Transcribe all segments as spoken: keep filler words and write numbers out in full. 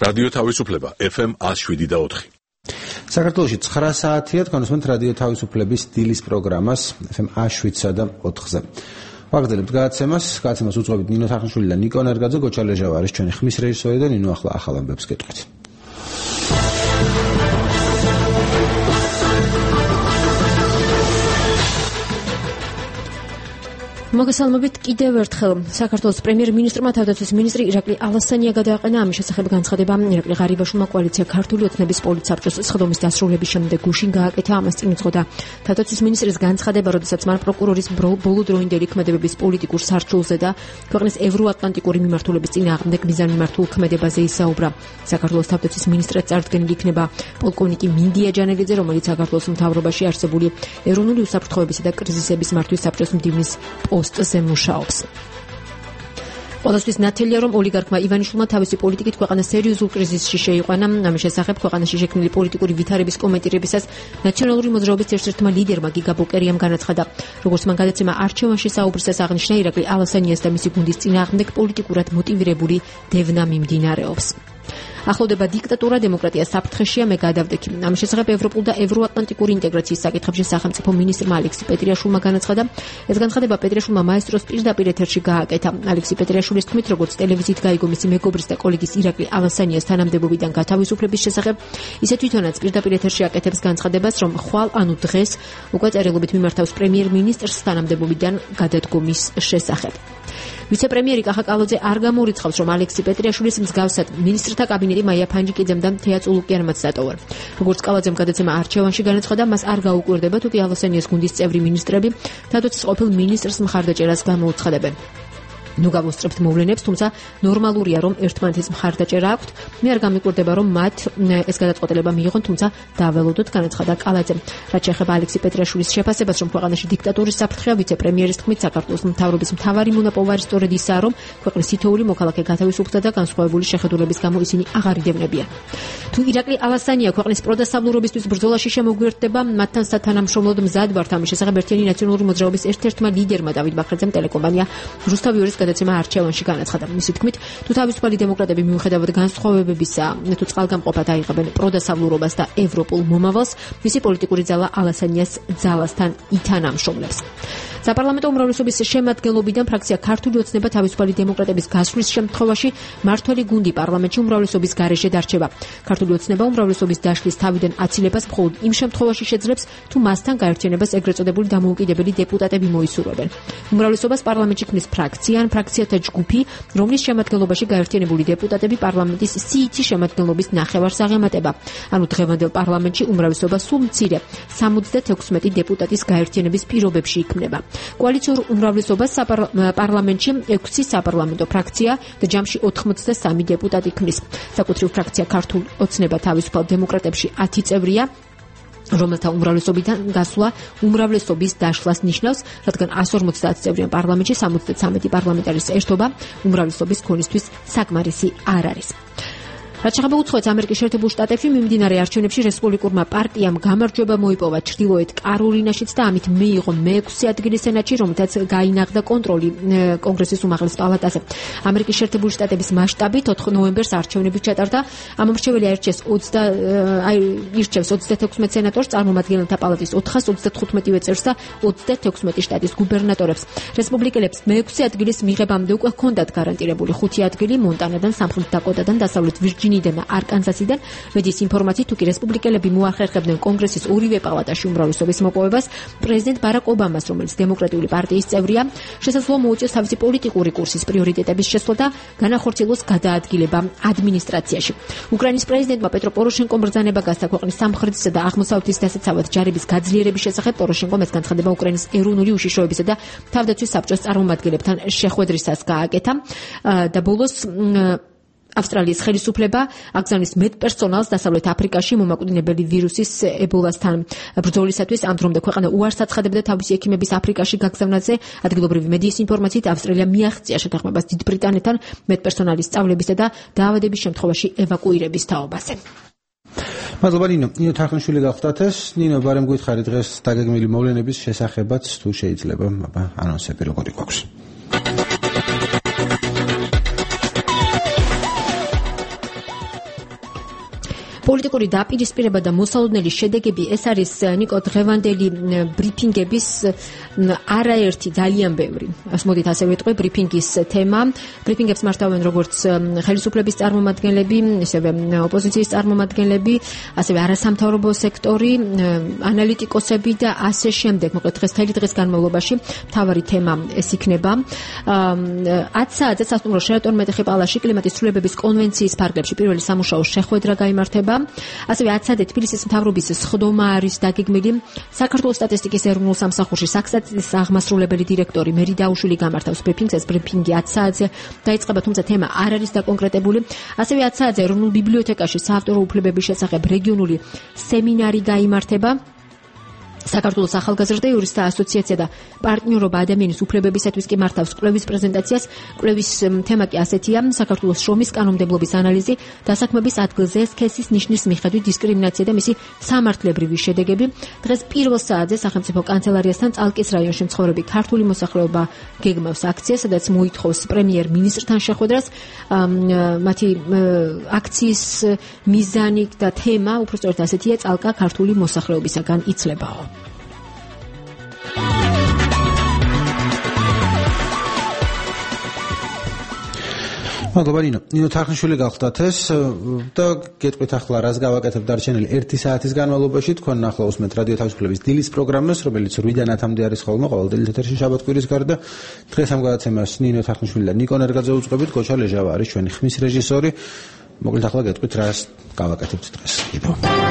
რადიო თავისუფლება ეფ ემ one oh seven და four. საქართველოში ცხრა საათია თქვენსმენთ რადიო თავისუფლების დილის პროგრამას ეფ ემ one oh seven და four-ზე. ვაგრძელებთ გადაცემას, გადაცემას უძღვებით ნინო თახნიშვილი და ნიკო ნერგაძე, გოჩა ლეჟავა არის ჩვენი ხმის რეჟისორი და ნინო ახლა ახალ ამბებს გეტყვით. მოგესალმებით კიდევ ერთხელ. საქართველოს პრემიერ-მინისტრმა თავდაცვის მინისტრი ირაკლი ალასანია გადააყენა ამის შესახებ განცხადება. ირაკლი ღარიბაშვილმა კოალიცია ქართული ოცნების პოლიტსაბჭოს სხდომის დასრულების შემდეგ გუშინ გააკეთა, ამას წინ უძღოდა თავდაცვის მინისტრის განცხადება, როდესაც მან პროკურორის ბოლოდროინდელი ქმედებების პოლიტიკურ სარჩულზე და ქვეყნის ევროატლანტიკური მიმართულების წინააღმდეგ მიზანმიმართულ ქმედებაზე ისაუბრა. საქართველოს თავდაცვის მინისტრად წარდგენილი იქნება პოლკოვნიკი მინდია ჯანელიძე, რომელიც საქართველოს მთავრობაში არსებული ეროვნული უსაფრთხოებისა და კრიზისების მართვის საბჭოს მდივნის ზე მუშაობს. ყველასთვის ნათელია, რომ ოლიგარქმა ივანიშვილმა თავისი პოლიტიკით ქვეყანა სერიოზულ კრიზისში შეიყვანა. ამის შესახებ ქვეყანაში შექმნილი პოლიტიკური ვითარების კომენტირებისას ნაციონალური მოძრაობის ერთ-ერთმა ლიდერმა გიგა ბოკერიამ განაცხადა, როგორც მან გადაცემა არჩევანში საუბრისას აღნიშნა, ირაკლი ალასანიას და მისი გუნდის წინააღმდეგ პოლიტიკურად მოტივირებული დევნა მიმდინარეობს. ახლოვდება დიქტატურა, დემოკრატია საფრთხეშია, მე გადავდექი. ამის შესახებ ევროპულ და ევროატლანტიკური ინტეგრაციის საკითხებში სახელმწიფო მინისტრმა ალექსი პეტრიაშვილმა განაცხადა. ეს განცხადება პეტრიაშვილმა მაესტროს პირდაპირ ეთერში გააკეთა. ალექსი პეტრიაშვილის თქმით, როგორც ტელევიზიით გაიგო მისი მეგობრის და კოლეგის ირაკლი ალასანიას თანამდებობიდან გათავისუფლების შესახებ, ისე თვითონაც პირდაპირ ეთერში აკეთებს განცხადებას, რომ ხვალ ანუ დღეს უკვე წერილობით მიმართავს პრემიერ-მინისტრს თანამდებობიდან გადადგომის შესახებ. ვიცე-პრემიერი კახა კალოძე არ გამორიცხავს, რომ ალექსი პეტრიაშვილის მსგავსად მინისტრთა კაბინეტი მაია ფანჯიკიძემ და თეა წულუკიანმაც დატოვა. როგორც კალოძემ გადაცემა არჩევანში განაცხადა, მას არ გაუკვირდება, თუ კი ალასანიას გუნდის წევრი მინისტრები თავდაცვის ყოფილ მინისტრს მხარდაჭერას გამოუცხადებენ. ნუ გავუსწრებთ მოვლენებს, თუმცა ნორმალურია, რომ ერთმანეთის მხარდაჭერა აქვთ. მე არ გამიკვირდება, რომ მათ ეს გადაწყვეტილება მიიღონ, თუმცა დაველოდოთ, განაცხადა კალაძემ. რაც შეეხება ალექსი პეტრიაშვილის შეფასებას, რომ ქვეყანაში დიქტატურის საფრთხეა, ვიცე-პრემიერის თქმით, საქართველოს მთავრობის მთავარი მონაპოვარი სწორედ ისაა, რომ ქვეყნის თითოეული მოქალაქე გათავისუფლდა და განსხვავებული შეხედულების გამო ისინი აღარ იდევნებიან. თუ ირაკლი ალასანია ქვეყნის პროდასტაბილურობისთვის ბრძოლაში შემოგვიერთდება, მათთან სათანამშრომლოდ მზად ვართ. ამის შესახებ ერთიანი ნაციონალური მოძრაობის ერთ-ერთმა ლიდერმა დავით ბაქრაძემ ტელეკომპანია რუსთავიორის გადაცემა არჩევანში განაცხადა. მისი თქმით, თუ თავისუფალი დემოკრატები მიუხედავად განსხვავებებისა, თუ წყალგამყოფად აიღებენ პროდასაბლურობას და ევროპულ მომავალს, მისი პოლიტიკური ძალა ალასანიას ძალასთან ითანამშრომლებს. საპარლამენტო უმრავლესობის შემადგენლობიდან ფრაქცია ქართული ოცნება თავისუფალი დემოკრატების გასვლის შემთხვევაში მმართველი გუნდი პარლამენტში უმრავლესობის გარეშე დარჩება. ქართული ოცნება უმრავლესობის დაშლის თავიდან აცილებას მხოლოდ იმ შემთხვევაში შეძლებს, თუ მასთან გაერთიანებას ეგრეთ წოდებული დამოუკიდებელი დეპუტატები მოისურვებენ. უმრავლესობას პარლამენტში ქმნის ფრაქცია ან ფრაქციათა ჯგუფი, რომლის შემადგენლობაში გაერთიანებული დეპუტატები პარლამენტის სიითი შემადგენლობის ნახევარს აღემატება. ანუ დღევანდელ პარლამენტში უმრავლესობა სულ მცირე სამოცდათექვსმეტი დეპუტატის გაერთიანების პირობებში იქმნება. კოალიციურ უმრავლესობას პარლამენტში ექვსი საპარლამენტო ფრაქცია და ჯამში ოთხმოცდასამი დეპუტატი ქმნის. საკუთრივ ფრაქცია ქართულ ოცნება თავისუფალ დემოკრატებში ათი წევრია, რომელთა უმრავლესობიდან გასვლა უმრავლესობის დაშლას ნიშნავს, რადგან εκατს ორმოცდაათ წევრიან პარლამენტში სამოცდათვრამეტი პარლამენტარის ერთობა უმრავლესობის ქონისთვის საკმარისი არ არის. რაც შეეხება უცხოეთს, ამერიკის შეერთებულ შტატებში მიმდინარე არჩევნებში რესპუბლიკურმა პარტიამ გამარჯვება მოიპოვა ჩრდილოეთ კაროლინაშიც და ამით მიიღო მეექვსე ადგილი სენატში, რომელთაც გაინაღდა კონტროლი კონგრესის უმაღლეს პალატაზე. ამერიკის შეერთებული შტატების მასშტაბით ოთხ ნოემბერს არჩევნები ჩატარდა. ამ მრჩეველი აირჩიეს ირჩევს ოცდათექვსმეტ სენატორს, წარმომადგენელთა პალატის ოთხას ოცდათხუთმეტივე წევრს და ოცდათექვსმეტი შტატის გუბერნატორებს. რესპუბლიკელებს მეექვსე ადგილის მიღებამდე უკვე ჰქონდათ გარანტირებული ხუთი ადგილი მონტანადან, სამხრეთ დაკოტადან, დასავლეთ ვირჯინიიდან და არკანზასიდან. მედის ინფორმაციით, თუ კი რესპუბლიკელები მოახერხებდნენ კონგრესის ორივე პალატაში უმრავლესობის მოპოვებას, პრეზიდენტ ბარაკ ობამას, რომელიც დემოკრატიული პარტიის წევრია, შესაძლოა მოუწიოს თავისი პოლიტიკური კურსის პრიორიტეტების შესვლა და განახორციელოს გადაადგილება ადმინისტრაციაში. უკრაინის პრეზიდენტმა პეტრო პოროშენკომ ბრძანება გასცა ქვეყნის სამხრეთისა და აღმოსავლეთის დასაცავად ჯარების გაძლიერების შესახებ. პოროშენკომ ეს განცხადება უკრაინის ეროვნული უშიშროებისა და თავდაცვის საბჭოს წარმომადგენლებთან შეხვედრისას გააკეთა და ბოლოს ავსტრალიის ხელისუფლება აგზავნის მედპერსონალს დასავლეთ აფრიკაში მომაკვდინებელი ვირუსის ებოლასთან ბრძოლისათვის, ამდრომდა ქვეყანა უარს აცხადებდა თავისი ექიმების აფრიკაში გაგზავნაზე. ადგილობრივი მედიის ინფორმაციით, ავსტრალია მიაღწია შეთანხმებას დიდ ბრიტანეთთან მედპერსონალის სწავლებისა და დაავადების შემთხვევაში ევაკუირების თაობაზე. მადლობა ნინო. ნინო თახნიშვილი გახლდათ ეს. ნინო, ბარემ გითხარი დღეს დაგეგმილი მოვლენების შესახებაც, თუ შეიძლება, აბა ანონსები როგორი გვაქვს. პოლიტიკური დაპირისპირება და მოსალოდნელი შედეგები ეს არის ნიკო დღევანდელი ბრიფინგების არაერთი ძალიან ბევრი. ასე მოდით ასე ვიტყვი ბრიფინგის თემა. ბრიფინგებს მართავენ როგორც ხელისუფლების წარმომადგენლები, ისევე ოპოზიციის წარმომადგენლები, ასევე არასამთავრობო სექტორი, ანალიტიკოსები და ასე შემდეგ. მოკლედ დღეს ხელი დღის განმავლობაში მთავარი თემა ეს იქნება. ათ საათზე სასტუმრო შერატონ მეტეხი პალაში კლიმატის ცვლილებების კონვენციის ფარგლებში პირველი სამუშაო შეხვედრა გაიმართება. ასევე ათ საათზე თბილისის მთავრობის სხდომა არის დაგეგმილი. საქართველოს სტატისტიკის ეროვნულ სამსახურში საქსტატის აღმასრულებელი დირექტორი მერი დაუშვილი გამართავს ბრიფინგს. ეს ბრიფინგი ათ საათზე დაიწყება, თუმცა თემა არ არის დაკონკრეტებული. ასევე ათ საათზე ეროვნულ ბიბლიოთეკაში საავტორო უფლებების შესახებ რეგიონული სემინარი გაიმართება. საქართველოს ახალგაზრდა იურისტთა ასოციაცია და პარტნიორობა ადამიანის უფლებებისათვის კი მართავს კვლევის პრეზენტაციას. კვლევის თემა კი ასეთია: საქართველოს შრომის კანონმდებლობის ანალიზი, დასაქმების ადგილზე სქესის ნიშნის მიხედვით დისკრიმინაცია და მისი სამართლებრივი შედეგები. დღეს პირველ საათზე სახელმწიფო კანცელარიასთან წალკის რაიონში მცხოვრები ქართული მოსახლეობა გეგმავს აქციას, სადაც მოითხოვს პრემიერ-მინისტრთან შეხვედრას. მათი აქციის მიზანი და თემა უბრალოდ ასეთია: წალკა ქართული მოსახლეობისაგან იცლებაო. მადლობა ნინო. ნინო თარხნიშვილი გახლდათ ეს და გეტყვით ახლა რას გავაკეთებ დარჩენილი ერთი საათის განმავლობაში. თქვენ ახლა უსმენთ რადიო თავისუფლების დილის პროგრამას, რომელიც რვიდან ათამდე არის ხოლმე ყოველდღე ეთერში შაბათ-კვირის გარდა. დღეს ამ გადაცემას ნინო თარხნიშვილი და ნიკო ნერგაძე უწყობთ. გოჩა ლეჟავა არის ჩვენი ხმის რეჟისორი. მოკლედ ახლა გეტყვით რას გავაკეთებთ დღეს. კიდევ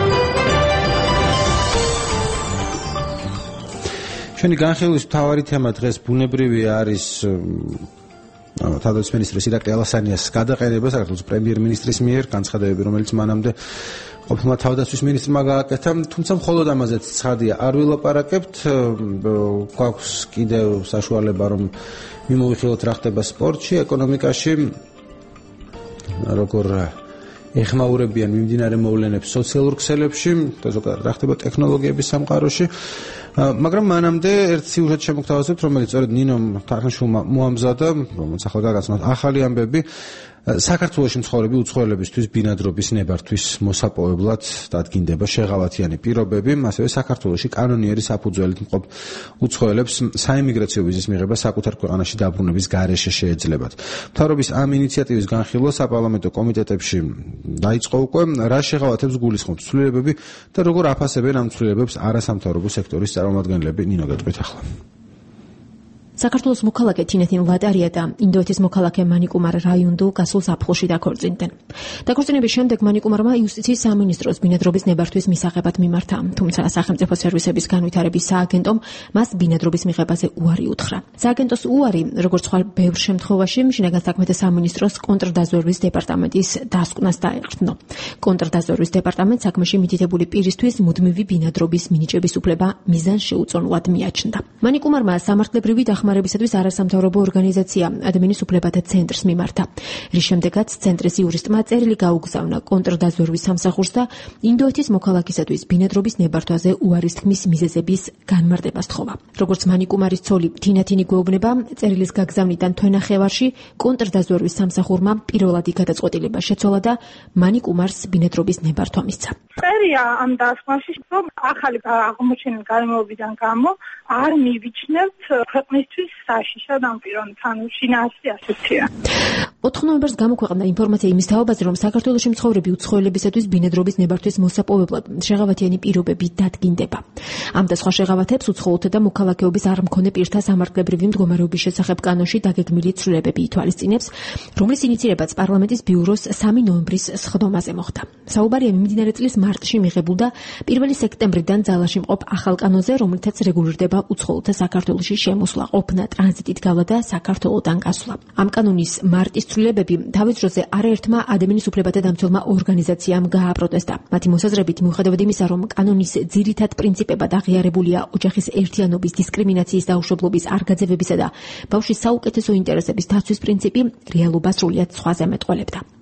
ჩვენი განხილვის მთავარი თემა დღეს ბუნებრივი არის თავდაცვის მინისტრის ირაკლი ალასანიას გადაყენება საქართველოს პრემიერ-მინისტრის მიერ, განცხადებები, რომელიც მანამდე ყოფილმა თავდაცვის მინისტრმა გააკეთა, თუმცა მხოლოდ ამაზეც ცხადია არ ვილაპარაკებთ. გვაქვს კიდევ საშუალება რომ მიმოვიხილოთ რა ხდება სპორტში, ეკონომიკაში, როგორ ეხმაურებიან მიმდინარე მოვლენებს სოციალურ ქსელებში და ზოგადად რა ხდება ტექნოლოგიების სამყაროში. მაგრამ მანამდე ერთ სიუჟეტს შემოგთავაზებთ, რომელიც სწორედ ნინომ თარხნიშვილმა მოამზადა, რომელიც ახლა გაგაცნოთ ახალი ამბები. საქართველოში მცხოვრები უცხოელებისთვის ბინადრობის ნებართვის მოსაპოვებლად დადგინდება შეღავათიანი პირობები, ასევე საქართველოში კანონიერი საფუძველით მყოფ უცხოელებს საიმიგრაციო ვიზის მიღება საკუთარ ქვეყანაში დაბრუნების გარეშე შეეძლებათ. მთავრობის ამ ინიციატივის განხილვა საპარლამენტო კომიტეტებში დაიწყო უკვე, რა შეღავათებს გულისხმობს ცვლილებები და როგორ აფასებენ ამ ცვლილებებს არასამთავრობო სექტორის წარმომადგენლები. ნინო გეტყვით ახლა. საქართველოს მოქალაქე თინეთინ ლატარია და ინდოეთის მოქალაქე მანიკუმარ რაიუნდუ გასულ ზაფხულში დაქორწინდნენ. დაქორწინების შემდეგ მანიკუმარმა იუსტიციის სამინისტროს ბინადრობის ნებართვის მისაღებად მიმართა, თუმცა სახელმწიფო სერვისების განვითარების სააგენტომ მას ბინადრობის მიღებაზე უარი უთხრა. სააგენტოს უარი, როგორც სხვა ბევრ შემთხვევაში, შინაგან საქმეთა სამინისტროს კონტრდაზვერვის დეპარტამენტის დასკვნას დაეყრდნო. კონტრდაზვერვის დეპარტამენტს საქმეში მითითებული პირისთვის მუდმივი ბინადრობის მინიჭების უფლება მიზანშეუწონლად მიაჩნდა. მანიკუმარმა სამართლებრივი დახმარებისათვის არასამთავრობო ორგანიზაცია ადამიანის უფლებათა ცენტრს მიმართა. რის შემდეგაც ცენტრის იურისტმა წერილი გაუგზავნა კონტრდაზვერვის სამსახურს და ინდოეთის მოქალაქისათვის ბინადრობის ნებართვაზე უარის თქმის მიზეზების განმარტებას თხოვა. როგორც მანიკუმარის ცოლი თინათინი გვეუბნება, წერილის გაგზავნიდან თვენახევარში კონტრდაზვერვის სამსახურმა პირველადი გადაწყვეტილება შეცვალა და მანიკუმარს ბინადრობის ნებართვა მისცა. წერია ამ დასკვნაში, რომ ახალი აღმოჩენილი გარემოებიდან გამო არ მივიჩნევთ ქვეყნისთვის საშიშად ამ პიროვნთან შინაარსი ასეთია. ოთხ ნოემბერს გამოქვეყნდა ინფორმაცია იმის თაობაზე, რომ საქართველოში მცხოვრები უცხოელებისათვის ბინადრობის ნებართვის მოსაპოვებლად შეღავათიანი პირობები დადგინდება. ამ და სხვა შეღავათებს უცხოელთა და მოქალაქეობის არ მქონე პირთა სამართლებრივი მდგომარეობის შესახებ კანონში დაგეგმილი ცვლილებები ითვალისწინებს, რომლის ინიცირებაც პარლამენტის ბიუროს სამი ნოემბრის სხდომაზე მოხდა. საუბარია მიმდინარე წლის მარტში მიღებულ და პირველი სექტემბრიდან ძალაში მყოფ ახალ კანონზე, რომელთაც რეგულირდება უცხოელთა საქართველოში შემოსვლა, ყოფნა, ტრანზიტით გავლა და საქართველოდან გასვლა. ამ კანონის მარტის ცვლილებები თავის დროზე არაერთმა ადამიანის უფლებათა დამცველმა ორგანიზაციამ გააპროტესტა. მათი მოსაზრებით, მიუხედავად იმისა, რომ კანონის ძირითად პრინციპებად აღიარებულია ოჯახის ერთიანობის, დისკრიმინაციის დაუშვებლობის, არ გაძევებისა და ბავშვის საუკეთესო ინტერესების დაცვის პრინციპი, რეალობა სრულიად სხვაზე მეტყველებდა.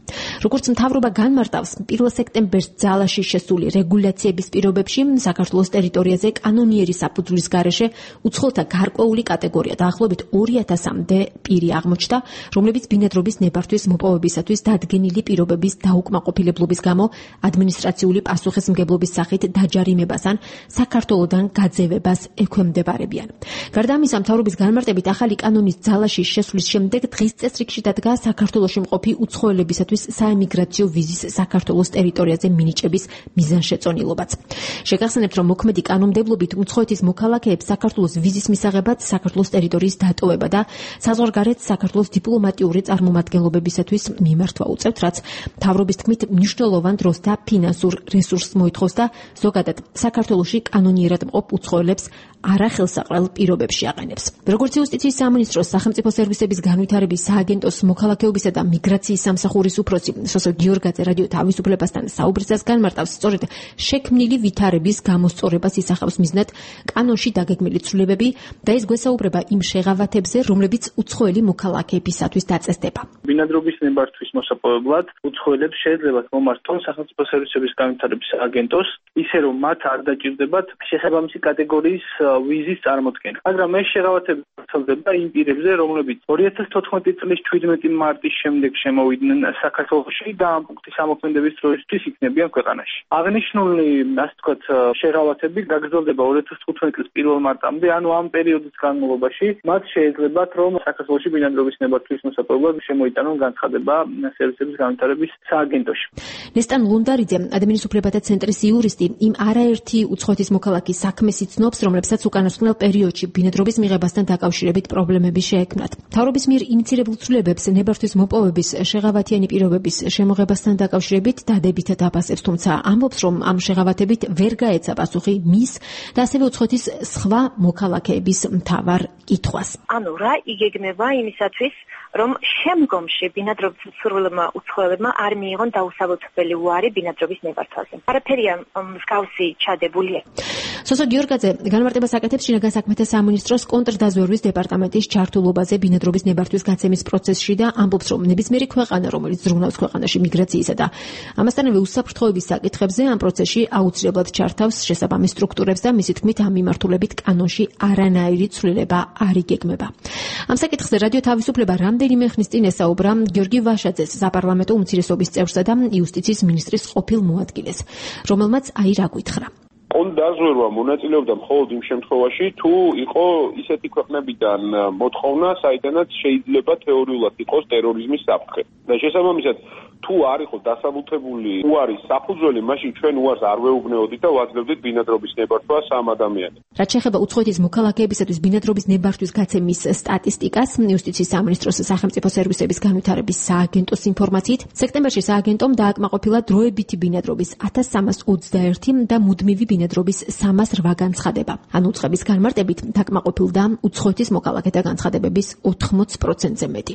როგორც მთავრობა განმარტავს, პირველ სექტემბერს ძალაში შესული რეგულაციების პირობებში საქართველოს ტერიტორიაზე კანონიერი საფუძვლის გარეშე უცხოთა გარკვეული კატეგორია დაახლოებით ორი ათასამდე პირი აღმოჩნდა, რომლებიც ბინადრობის ნებართვის მოპოვებისათვის დადგენილი პირობების დაუკმაყოფილებლობის გამო ადმინისტრაციული პასუხისმგებლობის სახით დაჯარიმებას ან საქართველოდან გაძევებას ექვემდებარებიან. გარდა ამისა, მთავრობის განმარტებით ახალი კანონის ძალაში შესვლის შემდეგ დღის წესრიგში დადგა საქართველოში მყოფი უცხოელებისათვის საემიგრაციო ვიზის საქართველოს ტერიტორიაზე მინიჭების მიზანშეწონილობაც. შეგახსენებთ, რომ მოქმედი კანონმდებლობით უცხოეთის მოქალაქეებს საქართველოს ვიზის მისაღებად საქართველოს ტერიტორიის დატოვება და საზღვარგარეთ საქართველოს დიპლომატიური წარმომადგენლობებისათვის მიმართვა უწევთ, რაც მთავრობის თქმით მნიშვნელოვან დროს და ფინანსურ რესურსს მოითხოვს და ზოგადად საქართველოში კანონიერად მყოფ უცხოელებს არახელსაყრელ პირობებში აყენებს. როგორც იუსტიციის სამინისტროს სახელმწიფო სერვისების განვითარების სააგენტოს მოქალაქეობისა და მიგრაციის სამსახურის უფროსი სოსო გიორგაძე რადიო თავისუფლებასთან საუბრისას განმარტავს, სწორედ შექმნილი ვითარების გამოსწორებას ისახავს მიზნად კანონში დაგეგმილი ცვლილებები და ის გვესაუბრება იმ შეღავათებზე, რომლებიც უცხოელი მოქალაქეებისათვის დაწესდება. ბინადრობის ნებართვის მოსაპოვებლად უცხოელებს შეეძლებათ მომართონ სახელმწიფო სერვისების განვითარების სააგენტოს, ისე რომ მათ არ დაჭირდებათ შესაბამისი კატეგორიის ვიზის წარმოქმნა. მაგრამ ეს შეღავათები ვრცელდება იმ პირებზე, რომლებიც ორი ათას თოთხმეტი წლის შვიდმეტი მარტის შემდეგ შემოვიდნენ საქართველოში და ამ პუნქტის ამოქმედების დროისთვის იქნებიან ქვეყანაში. აღნიშნული, ასე ვთქვათ, შეღავათები გაგრძელდება ორი ათას თხუთმეტი წლის პირველ მარტამდე, ანუ ამ პერიოდის განმავლობაში მათ შეეძლებათ, რომ საქართველოში ბინადრობის ნებართვის მოსაპოვებლად შემოიტანონ განცხადება სერვისების განვითარების სააგენტოში. ნესტან ლუნდარიძე, ადამიანის უფლებათა ცენტრის იურისტი, იმ არაერთი უცხოეთის მოქალაქის საქმეს იცნობს, რომლებსაც უკანასკნელ პერიოდში ბინადრობის მიღებასთან დაკავშირებით პრობლემები შეექმნათ. მთავრობის მიერ ინიცირებულ ცვლილებებს ნებართვის მოპოვების შეღავათიანი პირობების შემოღებასთან დაკავშირებით დადებითად აფასებს, თუმცა ამბობს, რომ ამ შეღავათებით ვერ გაეცა პასუხი მის და ასევე უცხოეთის სხვა მოქალაქეების მთავარ კითხვას. ანუ რა იგეგმება იმისათვის, რომ შემდგომში ბინადრობის მსურველმა უცხოელებმა არ მიიღონ დაუსაბუთებელი უარი ბინადრობის ნებართვაზე. არაფერია მსგავსი ჩადებულია. სოსო გიორგაძე განმარტებას აკეთებს შინაგან საქმეთა სამინისტროს კონტრდაზვერვის დეპარტამენტის ჩართულობაზე ბინადრობის ნებართვის გაცემის პროცესში და ამბობს, რომ ნებისმიერი ქვეყანა, რომელიც ზრუნავს ქვეყანაში მიგრაციისა და ამასთანავე უსაფრთხოების საკითხებზე, ამ პროცესში აუცილებლად ჩართავს შესაბამის სტრუქტურებს და მისი თქმით ამ მიმართულებით კანონში არანაირი ცვლილება არ იგეგმება. ამ საკითხზე რადიო თავისუფლება რამდენიმე ხნის წინ ესაუბრა გიორგი ვაშაძეს, საპარლამენტო უმცირესობის წევრსა და იუსტიციის მინისტრის ყოფილ მოადგილეს, რომელმაც აი რა გითხრა. კონტრდაზვერვა მონაწილეობდა მხოლოდ იმ შემთხვევაში, თუ იყო ისეთი ქვეყნებიდან მოთხოვნა, საიდანაც შეიძლება თეორიულად იყოს ტერორიზმის საფრთხე. და შესაბამისად, თუ არ იყო დასაბუთებული უარის საფუძველი, მაშინ ჩვენ უარს არ ვეუბნეოდით და ვაძლევდით ბინადრობის ნებართვას ამ ადამიანებს. რაც შეეხება უცხოეთის მოქალაქეებისათვის ბინადრობის ნებართვის გაცემის სტატისტიკას, იუსტიციის სამინისტროს სახელმწიფო სერვისების განვითარების სააგენტოს ინფორმაციით, სექტემბერში სააგენტომ დააკმაყოფილა დროებითი ბინადრობის ათას სამას ოცდაერთი და მუდმივი ბინადრობის სამას რვა განცხადება. ანუ უცხოების განმარტებით დაკმაყოფილდა უცხოეთის მოქალაქეთა განცხადებების ოთხმოც პროცენტზე მეტი.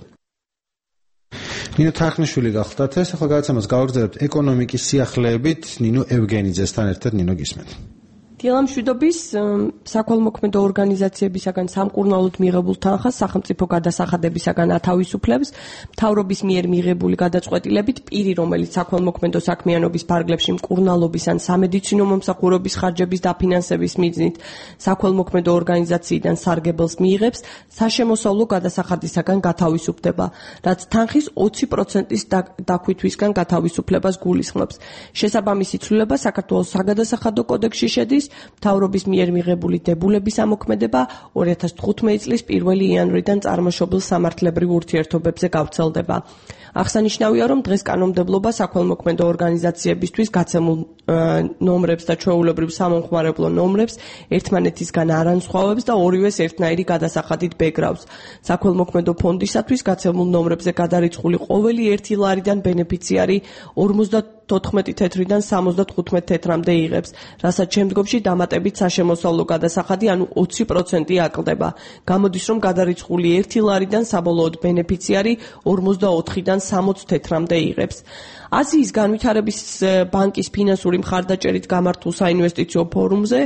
ნინო თახნიშვილი გახლდათ ეს, ახლა გადაცემას გავაგრძელებთ ეკონომიკის სიახლეებით ნინო ევგენიძესთან ერთად. ნინო, გისმენთ. დილამშვიდობის საქველმოქმედო ორგანიზაციებისაგან სამკურნალოდ მიღებულ თანხას სახელმწიფო გადასახადებისაგან ათავისუფლებს მთავრობის მიერ მიღებული გადაწყვეტილებით პირი, რომელიც საქველმოქმედო საქმიანობის ფარგლებში მკურნალობის ან სამედიცინო მომსახურების ხარჯების დაფინანსების მიზნით საქველმოქმედო ორგანიზაციიდან სარგებელს მიიღებს, საშემოსავლო გადასახადისაგან გათავისუფლდება, რაც თანხის ოცი პროცენტის დაქვითვისგან გათავისუფლებას გულისხმობს. შესაბამისი ცვლილება საქართველოს საგადასახადო კოდექსში შედის. მთავრობის მიერ მიღებული დებულების ამოქმედება ორი ათას თხუთმეტი წლის პირველი იანვრიდან წარმოშობილ სამართლებრივ ურთიერთობებზე გავრცელდება. აღსანიშნავია, რომ დღეს კანონმდებლობა საქველმოქმედო ორგანიზაციებისთვის გაცემულ ნომრებს და ჩვეულებრივ სამომხმარებლო ნომრებს ერთმანეთისგან არ ანსხვავებს და ორივეს ერთნაირი გადასახადით ბეგრავს. საქველმოქმედო ფონდისათვის გაცემულ ნომრებზე გადარიცხული ყოველი ერთი ლარიდან ბენეფიციარი ორმოცდათოთხმეტი თეთრიდან სამოცდათხუთმეტ თეთრამდე იღებს, რასაც შემდგომში დამატებით საშემოსავლო გადასახადი, ანუ ოცი პროცენტი აკლდება. გამოდის, რომ გადარიცხული ერთი ლარიდან საბოლოოდ ბენეფიციარი ორმოცდაოთხიდან სამოცდ თეთრამდე იღებს. აზიის განვითარების ბანკის ფინანსური მხარდაჭერით გამართულ საინვესტიციო ფორუმზე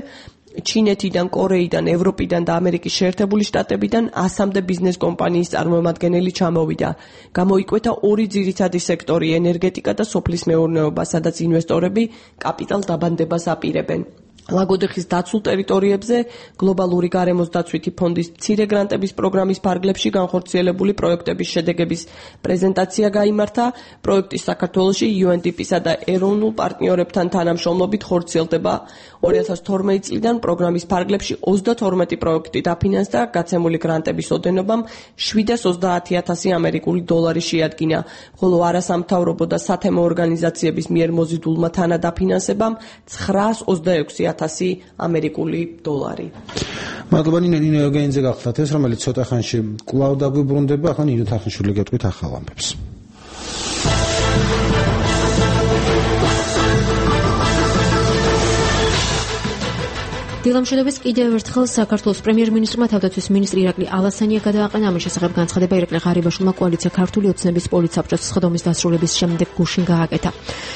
ჩინეთიდან, კორეიდან, ევროპიდან და ამერიკის შეერთებული შტატებიდან ასამდე ბიზნეს კომპანიის წარმომადგენელი ჩამოვიდა. გამოიკვეთა ორი ძირითადი სექტორი: ენერგეტიკა და სოფლის მეურნეობა, სადაც ინვესტორები კაპიტალ დაბანდებას აპირებენ. ლაგოდეხის დაცულ ტერიტორიებზე გლობალური გარემოს დაცვითი ფონდის მცირე გრანტების პროგრამის ფარგლებში განხორციელებული პროექტების შედეგების პრეზენტაცია გაიმართა. პროექტი საქართველოში იუ ენ დი პი-სა და ეროვნულ პარტნიორებთან თანამშრომლობით ხორციელდება. ორი ათას თორმეტი წლიდან პროგრამის ფარგლებში ოცდათორმეტი პროექტი დაფინანსდა, გაცემული გრანტების ოდენობამ შვიდას ოცდაათი ათასი ამერიკული დოლარი შეადგინა, ხოლო არასამთავრობო და სათემო ორგანიზაციების მიერ მოზიდულმა თანადაფინანსებამ ცხრაას ოცდაექვსი ათასი ამერიკული დოლარი. მადლობა ნინო ეუგენიძე გახლდათ ეს, რომელიც ცოტა ხანში კვლავ დაგვიბრუნდება, ახლა ნინო თახნიშვილი გეტყვით ახალ ამბებს. დილამშვიდობის კიდევ ერთხელ საქართველოს პრემიერ-მინისტრმა თავდაცვის მინისტრი ირაკლი ალასანია გადააყენა. ამის შესახებ განცხადება ირაკლი ღარიბაშვილმა კოალიცია ქართული ოცნების პოლიცსაბჭოს სხდომის დასრულების შემდეგ გუშინ გააკეთა.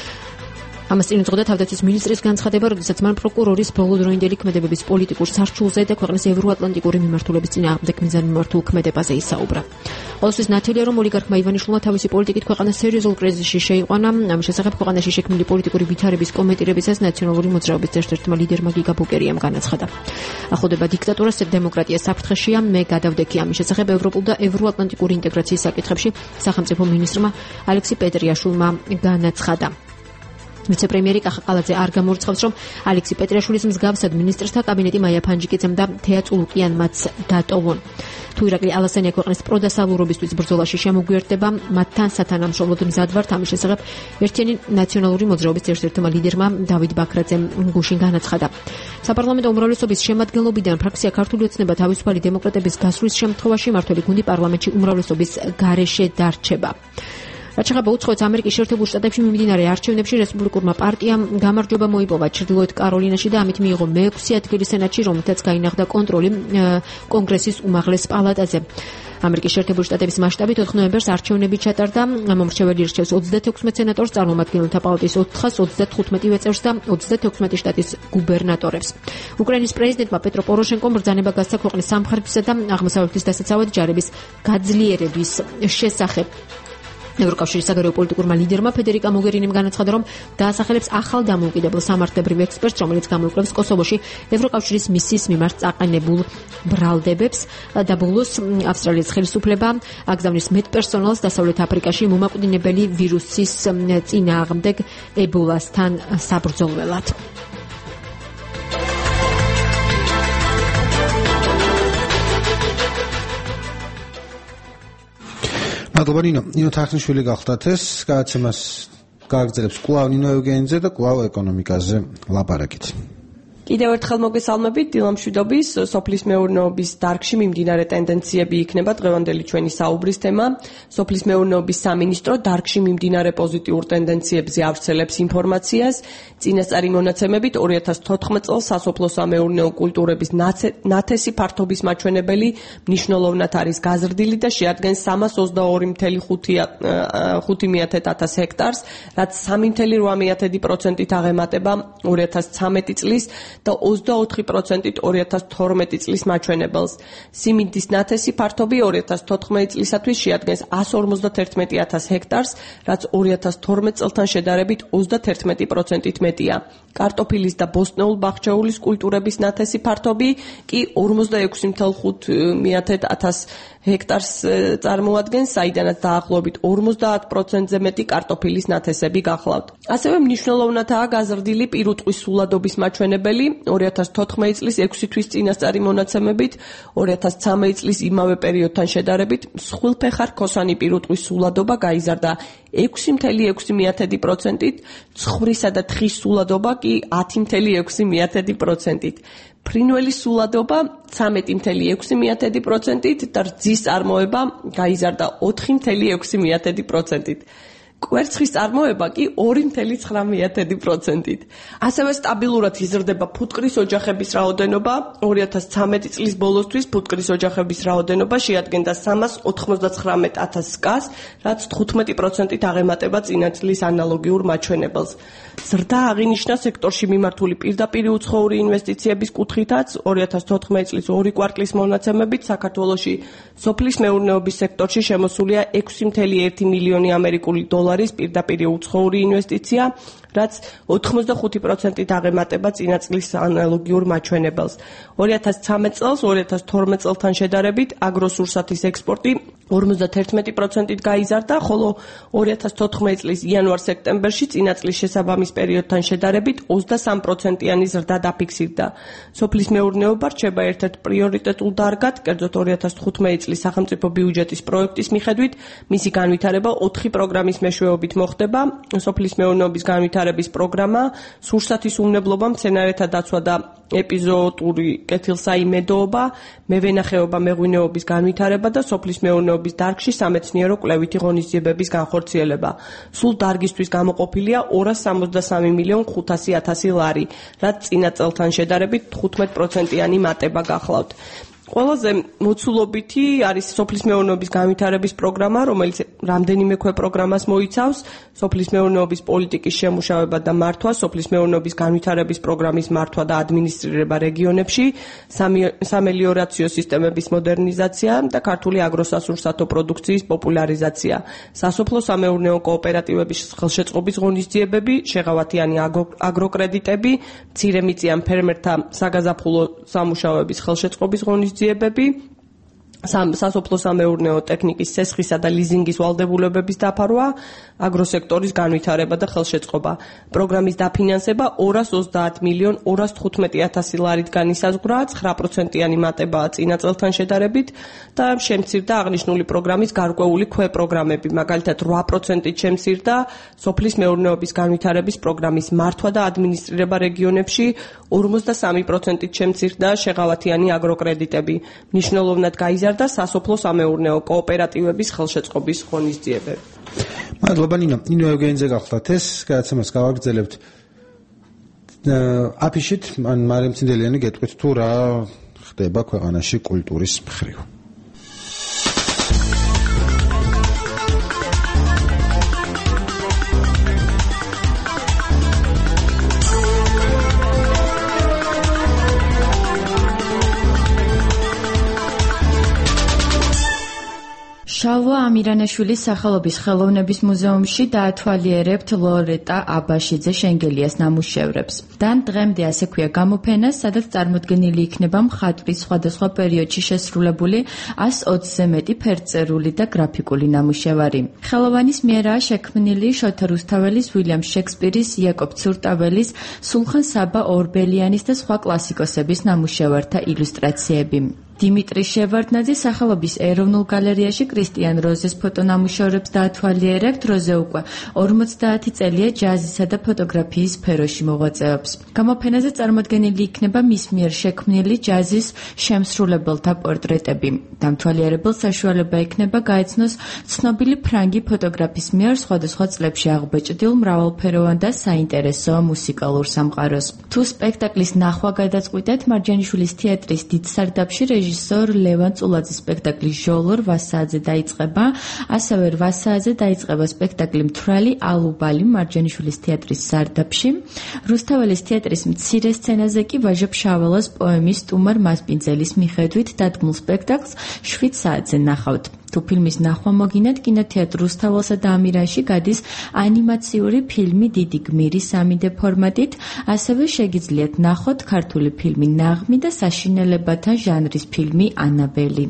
ამას წინ უძღოდა თავდაცვის მინისტრის განცხადება, როდესაც მან პროკურორის ბოლოდროინდელი ქმედებების პოლიტიკურ სარჩულზე და ქვეყნის ევროატლანტიკური მიმართულების წინააღმდეგ მიზანმიმართულ ქმედებაზე ისაუბრა. ყოველთვის ნათელია, რომ ოლიგარქმა ივანიშვილმა თავისი პოლიტიკით ქვეყანა სერიოზულ კრიზისში შეიყვანა. ამის შესახებ ქვეყანაში შექმნილი პოლიტიკური ვითარების კომენტირებისას ნაციონალური მოძრაობის ერთ-ერთმა ლიდერმა გიგა ბუკერიამ განაცხადა. ახლოვდება დიქტატურას, დემოკრატია საფრთხეშია, მე გადავდექი. ამის შესახებ ევროპულ და ევროატლანტიკური ინტეგრაციის საკითხებში სახელმწიფო მინისტრმა ალექსი პეტრიაშვილმა განაცხადა. ვიცე-პრემიერი კახა ყალაძე არ გამორიცხავს, რომ ალექსი პეტრიაშვილის მსგავსად მინისტრთა კაბინეტი მაია ფანჯიკიძემ და თეა წულუკიანმაც დატოვონ. თუ ირაკლი ალასანია ქვეყნის პროდასავლურობისთვის ბრძოლაში შემოგვიერთდება, მათთან სათანამშრომლოდ მზად ვართ. ამის შესახებ ერთიანი ნაციონალური მოძრაობის ერთ-ერთმა ლიდერმა დავით ბაქრაძემ გუშინ განაცხადა. საპარლამენტო უმრავლესობის შემადგენლობიდან ფრაქცია ქართული ოცნება თავისუფალი დემოკრატების გასვლის შემთხვევაში მმართველი გუნდი პარლამენტში უმრავლესობის გარეშე დარჩება. რაც შეეხება უცხოეთს, ამერიკის შეერთებულ შტატებში მიმდინარე არჩევნებში რესპუბლიკურმა პარტიამ გამარჯვება მოიპოვა ჩრდილოეთ კაროლინაში და ამით მიიღო მეექვსე ადგილი სენატში, რომელთაც გაინახდა კონტროლი კონგრესის უმაღლეს პალატაზე. ამერიკის შეერთებული შტატების მასშტაბით ოთხ ნოემბერს არჩევნები ჩატარდა. მომრჩეველი ირჩევს ოცდათექვსმეტ სენატორს, წარუმატბგენელთა პალატის ოთხას ოცდათხუთმეტივე წევრს და ოცდათექვსმეტი შტატის გუბერნატორებს. უკრაინის პრეზიდენტმა პეტრო პოროშენკომ ბრძანება გასცა ქვეყნის სამხრეთისა და აღმოსავლეთის დასაცავად ჯარების გაძლიერების შესახებ. ევროკავშირის საგარეო პოლიტიკურმა ლიდერმა ფედერიკა მოგერინიმ განაცხადა, რომ დაასახელებს ახალ დამოუკიდებელ სამართლებრივ ექსპერტს, რომელიც გამოიკვლევს კოსოვოში ევროკავშირის მისიის მიმართ წაყენებულ ბრალდებებს და ბოლოს ავსტრალიის ხელისუფლება აგზავნის მედპერსონალს დასავლეთ აფრიკაში მომაკვდინებელი ვირუსის წინააღმდეგ ებოლასთან საბრძოლველად. მადლობა ნინო. ნინო თახნიშვილი გახლდათ ეს, გადაცემას გააგრძელებს კვლავ ნინო ეუგენიძე და კვლავ ეკონომიკაზე ლაპარაკით. კიდევ ერთხელ მოგესალმებით. დილამშვიდობის სოფლის მეურნეობის დარგში მიმდინარე ტენდენციები იქნება დღევანდელი ჩვენი საუბრის თემა. სოფლის მეურნეობის სამინისტრო დარგში მიმდინარე პოზიტიურ ტენდენციებზე ავრცელებს ინფორმაციას. წინასწარი მონაცემებით ორი ათას თოთხმეტ წელს სასოფლო-სამეურნეო კულტურების ნათესი ფართობის მაჩვენებელი მნიშვნელოვნად არის გაზრდილი და შეადგენს სამას ოცდაორი წუთი ხუთი ათას ჰექტარს, რაც სამი წუთი რვა პროცენტით აღემატება ორი ათას ცხრამეტი წლის და ოცდაოთხი პროცენტით ორი ათას თორმეტი წლის მაჩვენებელს. სიმინდის ნათესი ფართობი ორი ათას თოთხმეტი წლისათვის შეადგენს εκατს ორმოცდაერთმეტი ათას ჰექტარს, რაც ორი ათას თორმეტ წელთან შედარებით ოცდაათერთმეტი პროცენტით მეტია. კარტოფილის და ბოსტნეულ-ბახჩეულის კულტურების ნათესი ფართობი კი ორმოცდაექვსი წუთი ხუთი ათას ჰექტარს წარმოადგენს, საიდანაც დაახლოებით ორმოცდაათ პროცენტზე მეტი კარტოფილის ნათესები გახლავთ. ასევე მნიშვნელოვნადაა გაზრდილი პირუტყვის სულადობის მაჩვენებელი. ორი ათას თოთხმეტი წლის ექვსი თვის წინასწარი მონაცემებით ორი ათას ცხრამეტი წლის იმავე პერიოდთან შედარებით მსხვილფეხა რქოსანი პირუტყვის სულადობა გაიზარდა ექვსი წუთი ექვსი პროცენტით, ცხვრისა და თხის სულადობა კი ათი წუთი ექვსი პროცენტით. ფრინველის სულადობა ცხრამეტი წუთი ექვსი პროცენტით და რძის წარმოება გაიზარდა ოთხი წუთი ექვსი პროცენტით. კვერცხის წარმოება კი ორი წუთი ცხრამეტი პროცენტით. ასევე სტაბილურად იზრდება ფუტკრის ოჯახების რაოდენობა. ორი ათას ცხრამეტი წლის ბოლოსთვის ფუტკრის ოჯახების რაოდენობა შეადგენდა სამას ოთხმოცდაცხრამეტ ათასს კას, რაც თხუთმეტი პროცენტით აღემატება წინა წლის ანალოგიურ მაჩვენებელს. ზრდა აღინიშნა სექტორში მიმართული პირდაპირი უცხოური ინვესტიციების კუთხითაც. ორი ათას თოთხმეტი წლის ორი კვარტლის მონაცემებით საქართველოში სოფლის მეურნეობის სექტორში შემოსულია ექვსი წუთი ერთი მილიონი ამერიკული დოლარის პირდაპირი უცხოური ინვესტიცია, რაც ოთხმოცდახუთი პროცენტით აღემატება წინა წლის ანალოგიურ მაჩვენებელს. ორი ათას ცხრამეტ წელს ორი ათას თორმეტ წელთან შედარებით აგროსურსათის ექსპორტი ორმოცდათერთმეტი პროცენტით გაიზარდა, ხოლო ორი ათას თოთხმეტი წლის იანვარ-სექტემბერში წინა წლის შესაბამის პერიოდთან შედარებით ოცდასამი პროცენტიანი ზრდა დაფიქსირდა. სოფლის მეურნეობა რჩება ერთ-ერთ პრიორიტეტულ დარგად, კერძოდ ორი ათას თხუთმეტი წლის სახელმწიფო ბიუჯეტის პროექტის მიხედვით მისი განვითარება ოთხი პროგრამის მეშვეობით მოხდება. სოფლის მეურნეობის განვითარების პროგრამა, სურსათის უმნებლობა, მცენარეთა დაცვა და ეპიზოოტური კეთილსაიმედოობა, მევენახეობა, მეღვინეობის განვითარება და სოფლის მეურნეობის დარგში სამეცნიერო კვლევითი ღონისძიებების განხორციელება. სულ დარგისთვის გამოყოფილია ორას სამოცდასამი მილიონ ხუთასი ათასი ლარი, რაც წინა წელთან შედარებით თხუთმეტ პროცენტიანი მატება გახლავთ. ყველაზე მოცულობითი არის სოფლის მეურნეობის განვითარების პროგრამა, რომელიც რამდენიმე ქვეპროგრამას მოიცავს: სოფლის მეურნეობის პოლიტიკის შემუშავება და მართვა, სოფლის მეურნეობის განვითარების პროგრამის მართვა და ადმინისტრირება რეგიონებში, სამელიორაციო სისტემების მოდერნიზაცია და ქართული აგროსასურსათო პროდუქციის პოპულარიზაცია, სასოფლო-სამეურნეო კოოპერატივების ხელშეწყობის ღონისძიებები, შეღავათიანი აგროკრედიტები, მცირემიწიან ფერმერთა საგაზაფხულო სამუშაოების ხელშეწყობის ღონისძიებები, სასოფლო-სამეურნეო ტექნიკის სესხისა და ლიზინგის ვალდებულებების დაფარვა, აგროსექტორის განვითარება და ხელშეწყობა. პროგრამის დაფინანსება ორას ოცდაათ მილიონ ორას თხუთმეტი ათასი ლარით განისაზღვრა, ცხრა პროცენტიანი მატებაა წინა წელთან შედარებით და შემცირდა აღნიშნული პროგრამის გარკვეული ქვეპროგრამები, მაგალითად რვა პროცენტით შემცირდა სოფლის მეურნეობის განვითარების პროგრამის მართვა და ადმინისტრირება რეგიონებში, ორმოცდასამი პროცენტით შემცირდა შეღავათიანი აგროკრედიტები. მნიშვნელოვნად გაიზარდა სასოფლო-სამეურნეო კოოპერატივების ხელშეწყობის ღონისძიებები. მადლობა ნინო. ნინო ევგენიძე გახლავთ ეს გადაცემას გავაგრძელებთ. აფიშით ან მარიამ ცინდელიანი გეტყვით თუ რა ხდება ქვეყანაში კულტურის მხრივ. შალვა ამირანაშვილის სახელობის ხელოვნების მუზეუმში დაათვალიერებთ ლორეტა აბაშიძე შენგელიას ნამუშევრებს. დან დღემდე ასე ქვია გამოფენა, სადაც წარმოდგენილი იქნება მხატვრის სხვადასხვა პერიოდში შესრულებული ას ოცზე მეტი ფერწერული და გრაფიკული ნამუშევარი. ხელოვანის მიერაა შექმნილი შოთა რუსთაველის, უილიამ შექსპირის, იაკობ ცურტაველის, სულხან საბა ორბელიანის და სხვა კლასიკოსების ნამუშევართა ილუსტრაციები. დიმიტრი შევარდნაძე სახელობის ეროვნულ გალერეაში კრისტიან როზეს ფოტონამუშევრებს დაათვალიერებთ. როზე უკვე ორმოცდაათი წელია ჯაზისა და ფოტოგრაფიის სფეროში მოღვაწეობს. გამოფენაზე წარმოდგენილი იქნება მის მიერ შექმნილი ჯაზის შემსრულებელთა პორტრეტები. დამთვალიერებელს საშუალება ექნება გაეცნოს ცნობილი ფრანგი ფოტოგრაფის მიერ სხვადასხვა წლებში აღბეჭდილ მრავალფეროვან და საინტერესო მუსიკალურ სამყაროს. თუ სპექტაკლის ნახვა გადაწყვიტეთ, მარჯანიშვილის თეატრის დიდ სარდაფში რეჟისორ ლევან წულაძის სპექტაკლი ჟოლო რვა საათზე დაიწყება, ასევე რვა საათზე დაიწყება სპექტაკლი მთვრალი ალუბალი მარჯანიშვილის თეატრის სარდაფში. რუსთაველის თეატრის მცირე სცენაზე კი ვაჟა ფშაველას პოემის სტუმარ მასპინძელის მიხედვით დადგმულ სპექტაკლს შვიდ საათზე ნახავთ. თუ ფილმის ნახვა მოგინათ, კინოთეატრ რუსთაველსა და ამირანში გადის ანიმაციური ფილმი დიდი გმირი სამი დე ფორმატით, ასევე შეგიძლიათ ნახოთ ქართული ფილმი ნაღმი და საშინელებათა ჟანრის ფილმი ანაბელი.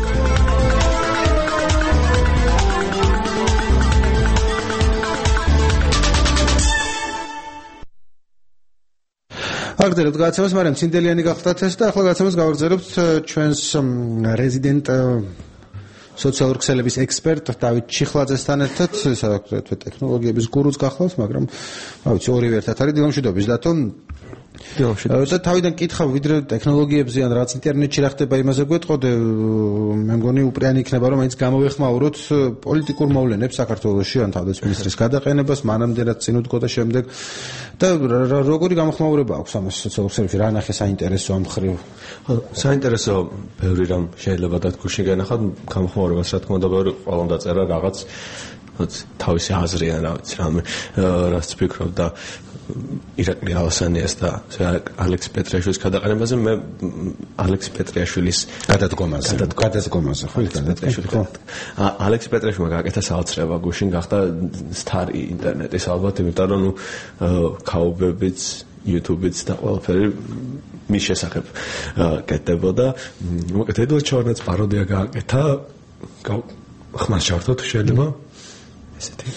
აგრძელებთ გადაცემას, მარიამ ცინდელიანი გახლავთ ეს და ახლა გადაცემას გავაგრძელებთ ჩვენს რეზიდენტ სოციალურ ქსელების ექსპერტ დავით ჩიხლაძესთან ერთად, სააგრეთვე ტექნოლოგიების გურუს გახლავთ, მაგრამ რა ვიცი, ორივე ერთად არის. დილამშვიდობის დათო. და თავიდან კითხავ ვიდრე ტექნოლოგიებზე ან რაც ინტერნეტში რა ხდება იმაზე გვეტყოდე მე მგონი უპრიანი იქნება რომ მაინც გამოვეხმაუროთ პოლიტიკურ მოვლენებს საქართველოში ან თავდაცვის მინისტრის გადაყენებას მანამდე რაც წინ უდგო და შემდეგ და როგორი გამოხმაურება აქვს ამას სოციალურ სფეროში რა ნახე საინტერესო ამ მხრივ საინტერესო ბევრი რამ შეიძლება და გუშინ განახოთ გამოხმაურებას რა თქმა უნდა ბევრი ყველა უნდა წერა რაღაც თავისი აზრი ან რა ვიცი რამე რაც ფიქრობ და ირაკლი ალასანიას და ალექს პეტრიაშვილის გადაყენებაზე მე ალექს პეტრიაშვილის გადადგომაზე გადადგომაზე ხო გადადგომაზე ალექს პეტრიაშვილმა გააკეთა საოცრება გუშინ გახდა სტარი ინტერნეტის ალბათ იმიტომ რომ ნუ ქაუბებიც YouTube-იც და ყველაფერი მის შესახებ კეთდებოდა მოკეთ ედვარდ ჩორნაც პაროდია გააკეთა ხმარ ჩართო თუ შეიძლება ესეთი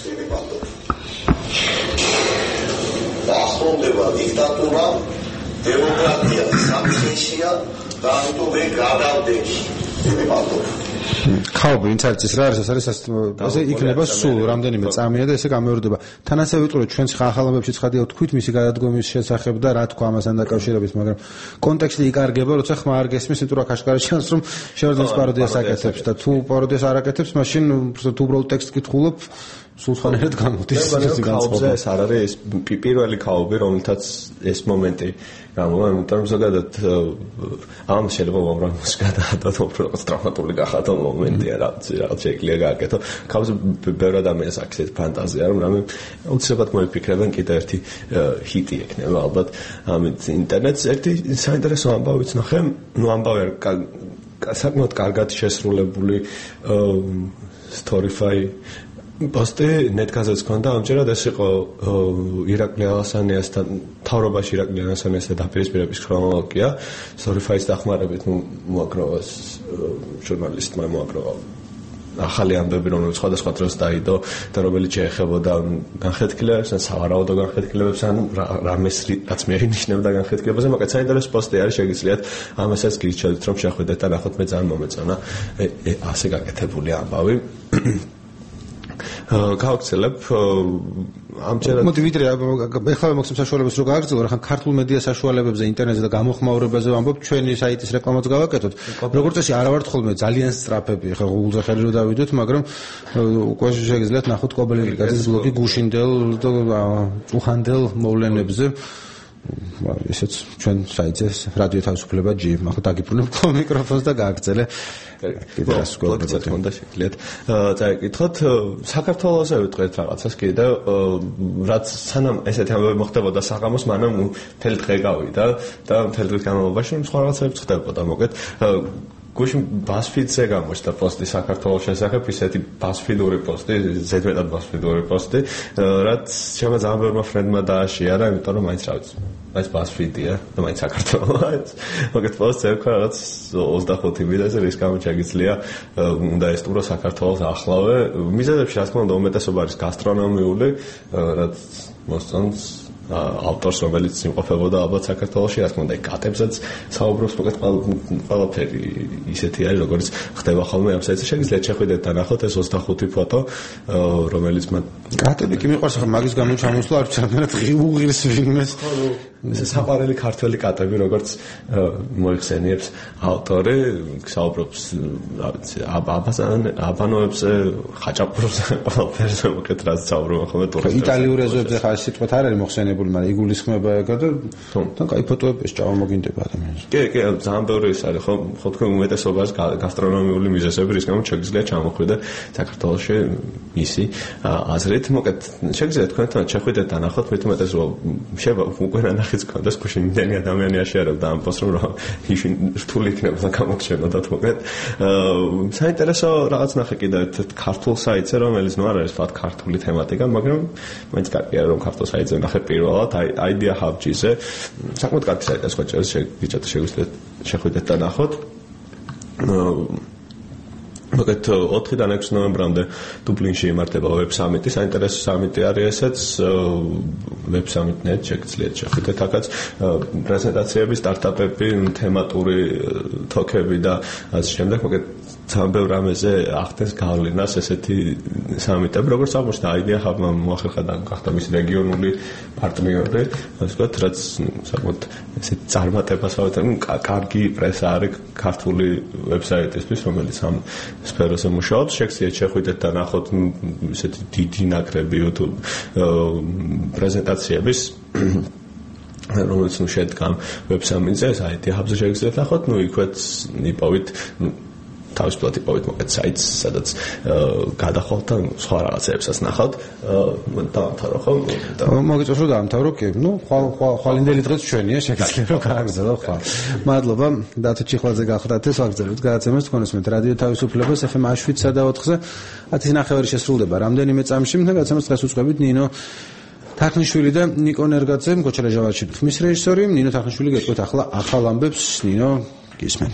დასრულდება დიქტატურა, დემოკრატია სამხეშია და ამიტომ მე გადავდექი. ხაობი ვინც არის ეს რა არის ეს არის ასე იქნება სულ რამდენიმე წამია და ესე გამეორდება. თან ასე ვიტყუროთ ჩვენს ახალამებში ცხადია თქვით მისი გადადგომის შესახებ და რა თქვა ამასთან დაკავშირებით, მაგრამ კონტექსტი იკარგება, როცა ხმა არ გესმის, იმიტომ რომ კაშკარა ჩანს რომ შევარდნის პაროდიას აკეთებს და თუ პაროდიას არ აკეთებს, მაშინ თუ უბრალოდ ტექსტ კითხულობ სულ ხანერად გამოდის ეს განწყობა. ეს არ არის პირველი ქაობი, რომელთაც ეს მომენტი გამოვა, იმიტომ რომ ზოგადად ამ შეიძლება უამრავი გადაადოთ, უბრალოდ დრამატული გახადო მომენტია, რაც რაღაც შეგვიძლია გააკეთო. ქაობზე ბევრი ადამიანს აქვს ეს ფანტაზია, რომ რამე უცებად მოიფიქრებენ კიდე ერთი ჰიტი ექნება ალბათ. ამით ინტერნეტს ერთი საინტერესო ამბავიც ნახე, ნუ ამბავი საკმაოდ კარგად შესრულებული Storyfy პოსტი ნეტგაზეთს ქონდა ამჯერად ეს იყო ირაკლი ალასანიასთან თავრობაში ირაკლი ალასანიასთან დაპირისპირების ქრონოლოგია Storyfy-ს დახმარებით მოაკროვეს ჟურნალისტმა მოაკროვა ახალი ამბები რომელიც სხვადასხვა დროს დაიდო და რომელიც შეეხებოდა განხეთქილებებს ან სავარაუდო განხეთქილებებს ან რამეს რაც მენიშნებდა განხეთქილებაზე მაგრამ საინტერესო პოსტი არის შეგიძლიათ ამასაც გირჩევთ რომ შეხვიდეთ და ნახოთ მე ძალიან მომეწონა ასე გაკეთებული ამბავი გავაგრძელებ ამჯერად მოდი ვიდრე ეხლა მოგცემ საშუალებას რომ გააგრძელო რა ხან ქართულ მედია საშუალებებზე ინტერნეტზე და გამოხმაურებაზე ვამბობ ჩვენი საიტის რეკლამაც გავაკეთოთ როგორც წესი არა ვართ ხოლმე ძალიან სწრაფები ეხლა Google-ზე ხელი რომ დავიდოთ მაგრამ უკვე შეგიძლიათ ნახოთ კობელი გაზეთის ბლოგი გუშინდელ და წუხანდელ მოვლენებზე ესეც ჩვენ საიტზე რადიო თავისუფლება ჯი ახლა დაგიბრუნებ მიკროფონს და გააგრძელე კიდე რას გვაქვს უნდა შეგიძლიათ წაიკითხოთ საქართველოსზე ვიტყვეთ რაღაცას კიდე რაც სანამ ესეთი ამბები მოხდებოდა საღამოს მანამ მთელი დღე გავიდა და მთელი დღის განმავლობაში სხვა რაღაცები ხდებოდა მოგეთ გუშინ BuzzFeed-ზე გამოჩნდა პოსტი საქართველოს შესახებ ისეთი BuzzFeed-ური პოსტი ზედმეტად BuzzFeed-ური პოსტი რაც ჩემმა ძალიან ბევრმა ფრენდმა დააშიარა იმიტომ რომ მაინც რა ვიცი ეს BuzzFeed-ია და მაინც საქართველოა მოგეთ პოსტზე ერქვა რაღაც ოცდახუთი მიზეზი რის გამოც შეგიძლია უნდა ესტუმრო საქართველოს ახლავე მიზეზებში რა თქმა უნდა უმეტესობა არის გასტრონომიული რაც მოსწონს ავტორს რომელიც იმყოფებოდა ალბათ საქართველოში რა თქმა უნდა კატებზეც საუბრობს მოგეთ ყველაფერი ისეთი არის როგორც ხდება ხოლმე ამ საიტზე შეგიძლიათ შეხვიდეთ და ნახოთ ეს ოცდახუთი ფოტო რომელიც მათ კატები კი მიყვარს ახლა მაგის გამო ჩამოსვლა არ ვიცი რა უღირს ვინმეს ეს საყვარელი ქართველი კატები როგორც მოიხსენიებს ავტორი საუბრობს რა ვიცი აბანოებზე ხაჭაპურებზე ყველაფერზე მოგეთ რაც საუბრობენ ხოლმე ტურისტებს იტალიურ ეზოებზე ხარ სიტყვით არ არის მოხსენებული მაგრამ იგულისხმება ეგა და თან კაი ფოტოების ჭამოგინდება ადამიანს კი კი ძალიან ბევრი ის არის ხო ხო თქვენ უმეტესობას გასტრონომიული მიზეზები რის გამო შეგიძლიათ ჩამოხვიდე საქართველოში ისი აზრით მოგეთ შეგიძლიათ თქვენთან შეხვიდეთ და ნახოთ მით უმეტესობა შევა უკვე ნახიც კონდეს გუშინ იმდენი ადამიანი აშიარებდა ამ პოსტს რომ ისინი რთული იქნებოდა გამოგჩენოდათ მოგეთ საინტერესო რაღაც ნახე კიდე ერთ ქართულ საიტზე რომელიც ნუ არ არის თქვა ქართული თემატიკა მაგრამ მაინც კარგია რომ ქართულ საიტზე ნახე პირველად idea hub-ზე საკმაოდ კარგი საიტია სხვა ჭერს შეგიძლიათ შეგვიძლიათ შეხვიდეთ და ნახოთ მოგეთ ოთხიდან ექვსი ნოემბრამდე დუბლინში იმართება ვებ სამიტი, საინტერესო სამიტი არის ესეც ვებ სამიტ.net შეგიძლიათ შეხვიდეთ აქაც პრეზენტაციები, სტარტაპები, თემატური თოქები და ასე შემდეგ. მოგეთ ძალიან ბევრ რამეზე ახდენს გავლენას ესეთი სამიტები, როგორც აღმოჩნდა აიდეა ხაბმა მოახერხა და გახდა მის რეგიონული პარტნიორი, ასე ვთქვათ, რაც საკმაოდ ესეთ წარმატებას ავეცენ, კარგი პრესა არის ქართული ვებსაიტისთვის, რომელიც ამ სფეროზე მუშაობს. შეგიძლიათ შეხვიდეთ და ნახოთ ესეთი დიდი ნაკრები YouTube პრეზენტაციების რომელიც ნუ შედგა ვებ სამიტზე, აიდეა ხაბზე შეგიძლიათ ნახოთ, ნუ იქვეც იპოვით თავისუფლად იპოვეთ მოგეთ საიტს, სადაც გადახვალთ და სხვა რაღაცებსაც ნახავთ. დავამთავრო ხო? მოგიწევს რომ დავამთავრო, კი. ნუ ხვალ ხვალინდელი დღეც ჩვენია, შეგიძლიათ რომ გააგრძელო ხვალ. მადლობა, დათო ჩიხლაძე გახლდათ ეს ვაგრძელებთ გადაცემას თქვენსმენთ რადიო თავისუფლებას ეფ ემ შვიდსა და ოთხზე. ათი ნახევარი შესრულდება რამდენიმე წამში, და გადაცემას დღეს უწყებით ნინო თახნიშვილი და ნიკო ნერგაძე, გოჩალა ჟავარში თქმის რეჟისორი. ნინო თახნიშვილი გეტყვით ახლა ახალ ამბებს, ნინო გისმენ.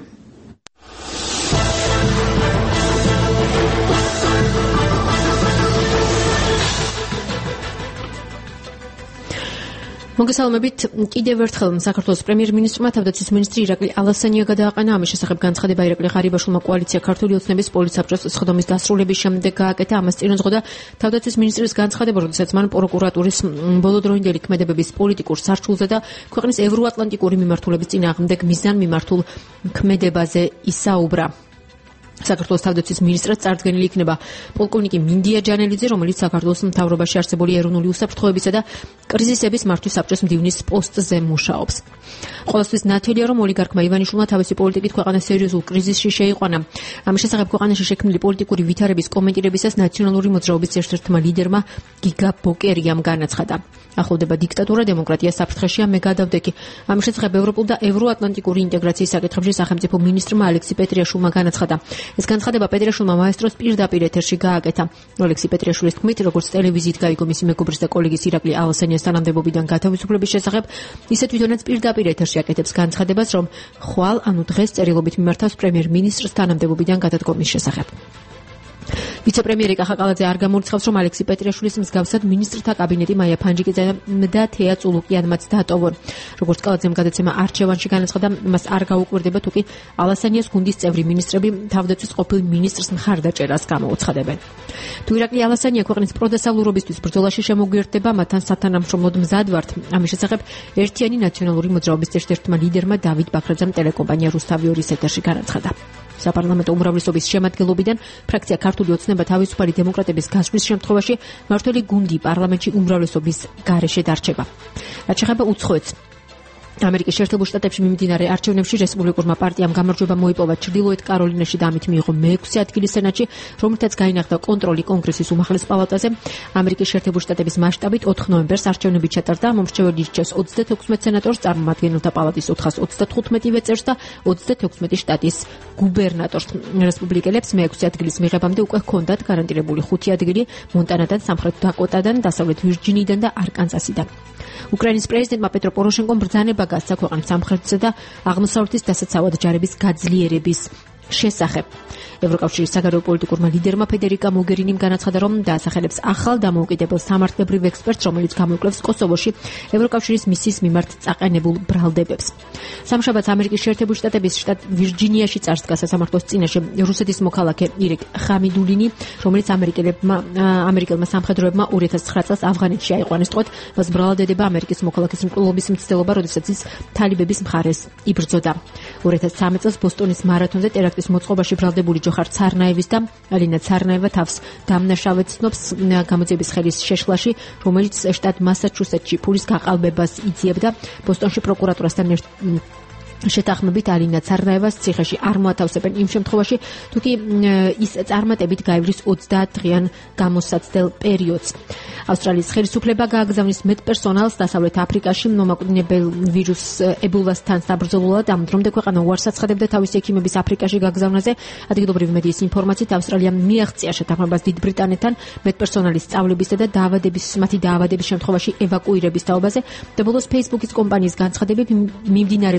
მოგესალმებით. კიდევ ერთხელ საქართველოს პრემიერ-მინისტრმა თავდაცვის მინისტრი ირაკლი ალასანია გადააყენა. ამის შესახებ განცხადება ირაკლი ღარიბაშვილმა კოალიცია ქართული ოცნების პოლიცსაბჭოს სხდომის დასრულების შემდეგ გააკეთა. ამას წინუძღოდა თავდაცვის მინისტრის განცხადება, როდესაც მან პროკურატურის ბოლოდროინდელი ქმედებების პოლიტიკურ სარჩულზე და ქვეყნის ევროატლანტიკური მიმართულების წინააღმდეგ მიზან მიმართულ ქმედებაზე ისაუბრა. საქართველოს თავდაცვის მინისტრად წარდგენილი იქნება პოლკოვნიკი მინდია ჯანელიძე, რომელიც საქართველოს მთავრობაში არსებული ეროვნული უსაფრთხოებისა და კრიზისების მართვის საბჭოს მდივნის პოსტზე მუშაობს. ყოველთვის ნათელია, რომ ოლიგარქმა ივანიშვილმა თავისი პოლიტიკით ქვეყანა სერიოზულ კრიზისში შეიყვანა. ამის შესახებ ქვეყანაში შექმნილი პოლიტიკური ვითარების კომენტირებისას ნაციონალური მოძრაობის ერთ-ერთმა ლიდერმა გიგა ბოკერიამ განაცხადა. ახლოვდება დიქტატურა, დემოკრატია საფრთხეშია, მე გადავდექი. ამის შესახებ ევროპულ და ევროატლანტიკური ინტეგრაციის საკითხებში სახელმწიფო მინისტრმა ალექსი პეტრიაშვილმა განაცხადა. ეს განცხადება პეტრიაშვილმა მაესტროს პირდაპირ ეთერში გააკეთა. ალექსი პეტრიაშვილის თქმით, როგორც ტელევიზიით გაიგო მისი მეგობრის და კოლეგის ირაკლი ალასანიას თანამდებობიდან გათავისუფლების შესახებ, ისე თვითონაც პირდაპირ ეთერში აკეთებს განცხადებას, რომ ხვალ, ანუ დღეს წერილობით მიმართავს პრემიერ-მინისტრს თანამდებობიდან გადადგომის შესახებ. ვიცე-პრემიერი კახაკალაძე არ გამორიცხავს, რომ ალექსი პეტრიაშვილის მსგავსად მინისტრთა კაბინეტი მაია ფანჯიკიძე და თეა წულუკიანმაც დატოვონ. როგორც კალაძემ გადაცემა არჩევანში განაცხადა, მას არ გაუკვირდება თუ კი ალასანიას გუნდის წევრი მინისტრები თავდაცვის ყოფილ მინისტრს მხარდაჭერას გამოუცხადებენ. თუ ირაკლი ალასანია ქვეყნის პროდესალურობისთვის ბრძოლაში შემოგვიერთდება, მათთან სათანამშრომლოდ მზად ვართ. ამის შესახებ ერთიანი ნაციონალური მოძრაობის ერთ-ერთმა ლიდერმა დავით ბაქრაძემ ტელეკომპანია რუსთავიორის ეთერში განაცხადა. საპარლამენტო უმრავლესობის შემადგენლობიდან ფრაქცია ქართული ოცნება თავისუფალი დემოკრატების გასვლის შემთხვევაში მმართველი გუნდი პარლამენტში უმრავლესობის გარეშე დარჩება. რაც შეეხება უცხოეთს, ამერიკის შეერთებულ შტატებში მიმდინარე არჩევნებში რესპუბლიკურმა პარტიამ გამარჯვება მოიპოვა ჩრდილოეთ კაროლინაში და ამით მიიღო მეექვსე ადგილი სენატში, რომელთაც გაინახდა კონტროლი კონგრესის უმაღლეს პალატაზე. ამერიკის შეერთებულ შტატების მასშტაბით ოთხ ნოემბერს არჩევნები ჩატარდა, მომრჩეველი ირჩევს ოცდათექვსმეტ სენატორს, წარმომადგენელთა პალატის ოთხას ოცდათხუთმეტივე წევრს და ოცდათექვსმეტი შტატის გუბერნატორს. რესპუბლიკელებს მეექვსე ადგილის მიღებამდე უკვე ჰქონდათ გარანტირებული ხუთი ადგილი მონტანადან, სამხრეთ დაკოტადან, დასავლეთ ვირჯინიიდან და არკანსასიდან. უკრაინის პრეზიდენტმა პეტრო პოროშენკომ ბრძანება გასცა ქვეყნის სამხრეთისა და აღმოსავლეთის დასაცავად ჯარების გაძლიერების შესახებ. ევროკავშირის საგარეო პოლიტიკურმა ლიდერმა ფედერიკა მოგერინიმ განაცხადა, რომ დაასახელებს ახალ დამოუკიდებელ სამართლებრივ ექსპერტს, რომელიც გამოიკვლევს კოსოვოში ევროკავშირის მისიის მიმართ წაყენებულ ბრალდებებს. სამშაბათს ამერიკის შეერთებული შტატების შტატ ვირჯინიაში წარსდგა სასამართლოს წინაშე რუსეთის მოქალაქე ირეკ ხამიდულინი, რომელიც ამერიკელებმა ამერიკელმა სამხედროებმა ორი ათას ცხრა წელს ავღანეთში აიყვანეს. თქოთ, მას ბრალდებდება ამერიკის მოქალაქის მკვლობის მცდელობა, როდესაც ის თალიბების მხარეს იბრძოდა. ორი ათას ცხრამეტ წელს ბოსტონის მარათონზე ტერაქტის მოწყობაში ბრალდებული ჯოხარ ცარნაევის და ალინა ცარნაევა თავს დამნაშავედ ცნობს გამოძიების ხელის შეშლაში, რომელიც შტატ მასაჩუსეტსში ფულის გაყალბებას იძიებდა. ბოსტონში პროკურატურასთან ერთ შეთანხმებით ალინა ცარნაევას ციხეში არ მოათავსებენ იმ შემთხვევაში, თუ კი ის წარმატებით გაივლის ოცდაათ დღიან გამოსაცდელ პერიოდს. ავსტრალიის ხელისუფლება გააგზავნის მეტ პერსონალს დასავლეთ აფრიკაში მომაკვდინებელ ვირუს ებოლასთან საბრძოლველად. ამ დრომდე ქვეყანა უარს აცხადებდა თავისი ექიმების აფრიკაში გაგზავნაზე. ადგილობრივი მედიის ინფორმაციით, ავსტრალიამ მიაღწია შეთანხმებას დიდ ბრიტანეთთან მეტ პერსონალის სწავლებისა და დაავადების მათი დაავადების შემთხვევაში ევაკუირების თაობაზე. და ბოლოს Facebook-ის კომპანიის განცხადებით, მიმდინარე წლის პირველ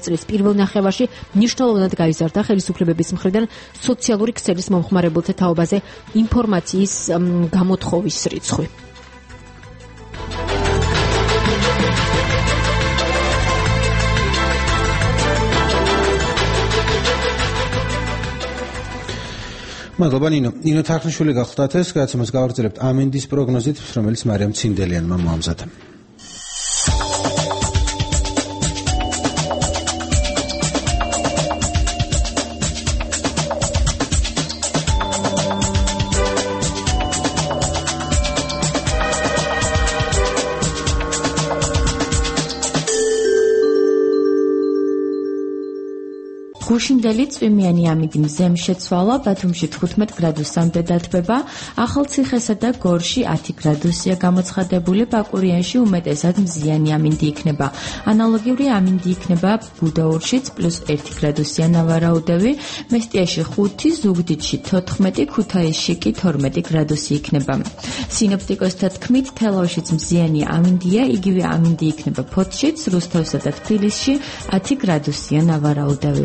პირველ ნახევარში მნიშვნელოვნად გაიზარდა ხელისუფლებების მხრიდან სოციალური ქსელის მომხმარებელთა თაობაზე ინფორმაციის გამოთხოვის რიცხვი. მადლობა ნინო. ნინო თარხნიშვილი გახლდათ ეს, გადაცემას გავაგრძელებთ ამინდის პროგნოზით, რომელიც მარიამ ცინდელიანმა მოამზადა. გუშინდელი წვიმიანი ამინდი მზემ შეცვალა, ბათუმში თხუთმეტ გრადუსამდე დათბება, ახალციხესა და გორში ათი გრადუსია გამოცხადებული, ბაკურიანში უმეტესად მზიანი ამინდი იქნება. ანალოგიური ამინდი იქნება გუდაურშიც პლუს ერთი გრადუსია ნავარაუდევი, მესტიაში ხუთი, ზუგდიდში თოთხმეტი, ქუთაისში კი თორმეტი გრადუსი იქნება. სინოპტიკოსთა თქმით, თელავშიც მზიანი ამინდია, იგივე ამინდი იქნება ფოთშიც, რუსთავსა და თბილისში ათი გრადუსია ნავარაუდევი.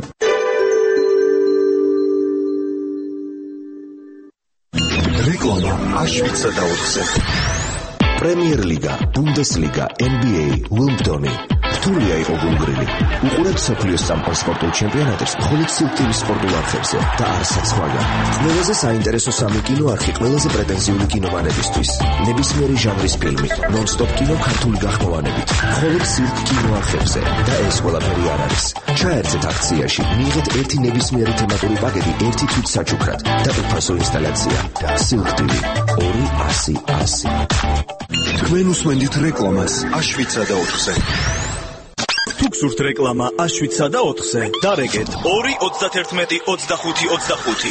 რეკლამა აშვიცა და ოთხზე. პრემიერლიგა, ბუნდესლიგა, ენ ბი ეი, უიმბლდონი. რთულია იყო გულგრილი. უყურებთ მსოფლიოს სამყარო სპორტულ ჩემპიონატებს მხოლოდ სიკვდილის სპორტულ არხებზე და არცაც სხვაგან. ყველაზე საინტერესო სამი კინოარხი ყველაზე პრეტენზიული კინომანებისთვის. ნებისმიერი ჟანრის ფილმი, ნონ-სტოპ კინო ქართული გახმოვანებით. მხოლოდ სირკ კინოარხებზე და ეს ყველაფერი არ არის. ჩაერთეთ აქციაში, მიიღეთ ერთი ნებისმიერი თემატური პაკეტი ერთი თვით საჩუქრად და უფასო ინსტალაცია. სიკვდილი ორი ასი ასი. თქვენ უსმენთ რეკლამას აშვიცა და ოთხზე. თუ გსურთ რეკლამა აშვიცა და ოთხზე, დარეგეთ ორი ოცდაათი ოცდახუთი ოცდახუთი.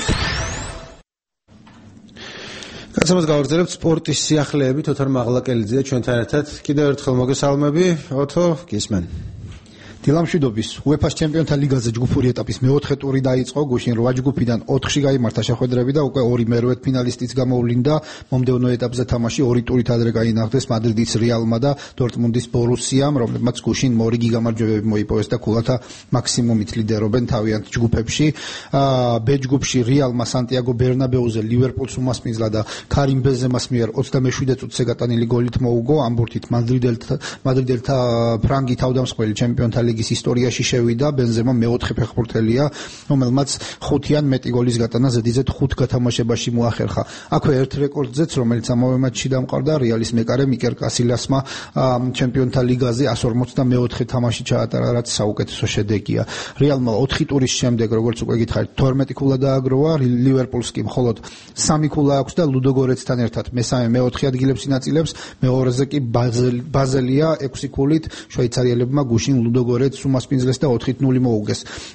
გადაცემას გავაგრძელებთ სპორტის სიახლეებით. ოთარ მაღლაკელიძეა ჩვენთან ერთად. კიდევ ერთხელ მოგესალმები. ოთო, გისმენ. დილამშვიდობის. UEFA-ს ჩემპიონთა ლიგაზე ჯგუფური ეტაპის მეოთხე ტური დაიწყო. გუშინ რვა ჯგუფიდან ოთხში გაიმართა შეხვედრები და უკვე ორი მერვე ფინალისტიც გამოვლინდა. მომდევნო ეტაპზე თამაში ორი ტურით ადრე გაინახდეს მადრიდის რეალმა და დორტმუნდის ბორუსიამ, რომლებმაც გუშინ მორიგი გამარჯვებები მოიპოვეს და ქულათა მაქსიმუმით ლიდერობენ თავიანთ ჯგუფებში. ბ ჯგუფში რეალმა სანტიაგო ბერნაბეუზე ლივერპულს უმასპინძლა და კარიმ ბენზემას მიერ ოცდამეშვიდე წუთზე გატანილი გოლით მოუგო. ამ ბურთით მადრიდელთა მადრიდელთა ფრანგი თავდამსხმელი ჩემპიონთა ლიგის ისტორიაში შევიდა. ბენზემა მეოთხე ფეხბურთელია, რომელმაც ხუთი ან მეტი გოლის გატანა ზედიზედ ხუთ გათამაშებაში მოახერხა. აქვე ერთ რეკორდზეც, რომელიც ამავე მატჩში დამყარდა, რეალის მეკარე მიკელ კასილასმა ჩემპიონთა ლიგაზე εκατს ორმოცდამეოთხე თამაში ჩაატარა, რაც საუკეთესო შედეგია. რეალმა ოთხი ტურის შემდეგ, როგორც უკვე გითხარით, თორმეტი ქულა დააგროვა, ლივერპულს კი მხოლოდ სამი ქულა აქვს და ლუდოგორეცთან ერთად მესამე მეოთხე ადგილებს ინაწილებს, მეორეზე კი ბაზელია ექვსი ქულით, შვეიცარიელებმა გუშინ ლუდოგორეცს უმასპინძლეს და ოთხი ნული მოუგეს.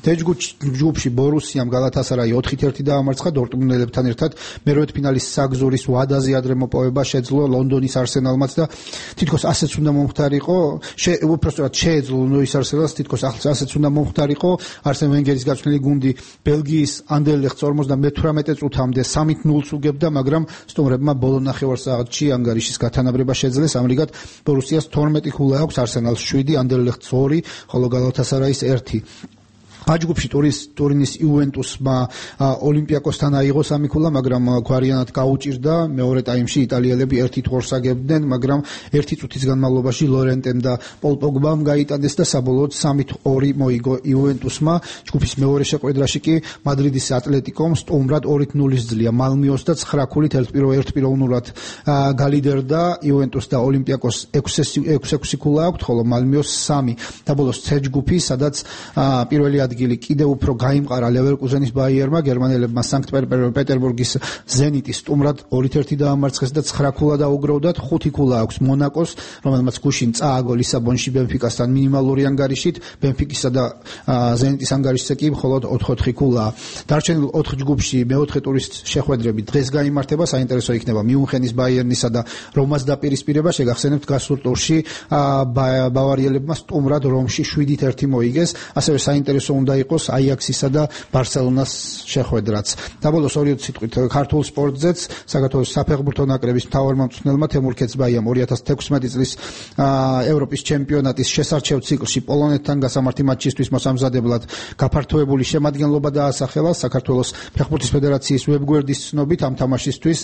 ჯგუფში ბორუსიამ გალათასარაი ოთხი ერთი დაამარცხა დორტმუნელებთან ერთად, მერვედ ფინალის საგზურის ვადაზე ადრე მოპოვება შეძლო ლონდონის არსენალმაც და თითქოს ასეც უნდა მომხდარიყო, უпростоრად შეეძლო ლონდონის არსენალს, თითქოს ასეც უნდა მომხდარიყო. არსენ ვენგერის გაცვლილი გუნდი ბელგიის ანდერლეხტს ორმოცდამეთვრამეტე წუთამდე სამი ნულს უგებდა, მაგრამ სტუმრებმა ბოლო ნახევარსაათში ანგარიშის გათანაბრება შეძლეს. ამრიგად ბორუსიას თორმეტი ქულა აქვს, არსენალს შვიდი, ანდერლეხტს ორი, ხოლო გალათასარაის ერთი. აჯგუფში ტურის ტურინის იუვენტუსმა ოლიმპიაკოსთან აიღო სამი ქულა, მაგრამ გვარიანად გაუჭირდა. მეორე ტაიმში იტალიელები ერთი თორს აგებდნენ, მაგრამ ერთი წუთის განმავლობაში ლორენტემ და პოლ პოგბამ გაიტანეს და საბოლოოდ სამი ორი მოიგო იუვენტუსმა. ჯგუფის მეორე შეხვედრაში კი მადრიდის ატლეტიკომ სტუმრად ორი ნულის ძლია მალმიოს და ცხრა ქულით ერთპიროვნულად გალიდერდა. იუვენტუს და ოლიმპიაკოს ექვსი ექვსი ქულა აქვს, ხოლო მალმიოს სამი. და ბოლოს C ჯგუფი, სადაც პირველი ადგილი კიდევ უფრო გაიმყარა ლევერკუზენის ბაიერმა, გერმანელებმა სანქტ-პეტერბურგის ზენიტის სტუმრად ორი ერთი დაამარცხეს და ცხრა ქულა დაუგროვდათ. ხუთი ქულა აქვს მონაკოს, რომელმაც გუშინ წააგო ლისაბონში ბენფიკასთან მინიმალური ანგარიშით, ბენფიკისა და ზენიტის ანგარიშზე კი მხოლოდ ოთხ ოთხი ქულაა. დარჩენილ ოთხ ჯგუფში მეოთხე ტურის შეხვედრები დღეს გაიმართება, საინტერესო იქნება მიუნხენის ბაიერნისა და რომას დაპირისპირება. შეგახსენებთ გასულ ტურში ბავარიელებმა სტუმრად რომში შვიდით ერთი მოიგეს. ასევე საინტერესო უნდა უნდა იყოს აიაქსისა და ბარსელონას შეხვედრაც. და ბოლოს ორი სიტყვით ქართულ სპორტზეც საქართველოს საფეხბურთო ნაკრების მთავარმომწვრთნელმა თემურ ქეცბაიამ ორი ათას თექვსმეტი წლის ევროპის ჩემპიონატის შესარჩევ ციკლში პოლონეთთან გასამართი მატჩისთვის მოსამზადებლად გაფართოებული შემადგენლობა დაასახელა. საქართველოს ფეხბურთის ფედერაციის ვებგვერდის ცნობით ამ თამაშისთვის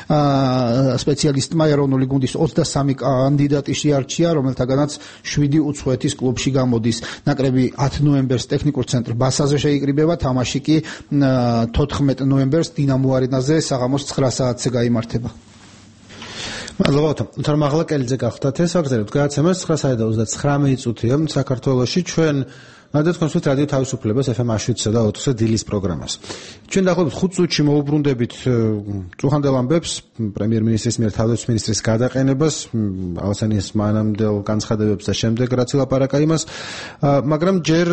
სპეციალისტმა ეროვნული გუნდის ოცდასამი კანდიდატი შეარჩია, რომელთაგანაც შვიდი უცხოეთის კლუბში გამოდის. ნაკრები ათი ნოემბერს ტექნიკურ ცენტრ ბასაზე შეიკრიბება, თამაში კი თოთხმეტი ნოემბერს დინამო არენაზე საღამოს ცხრა საათზე გაიმართება. მადლობა. თორემ ახლა კელიძე გახდათ ეს აგზავნებთ გადაცემას ცხრა საათი და ოცდათხრამეტი წუთია საქართველოში. ჩვენ მადლობთ კონსულტ რადიო თავისუფლებას ეფ ემ შვიდსა და ოთხზე დილის პროგრამას. ჩვენ დაახლოებით ხუთ წუთში მოუბრუნდებით წუხანდელ ამბებს პრემიერ-მინისტრის მიერ თავდაცვის მინისტრის გადაყენებას, ალასანიას მანამდელ განცხადებებს და შემდეგ რაც ილაპარაკა იმას, მაგრამ ჯერ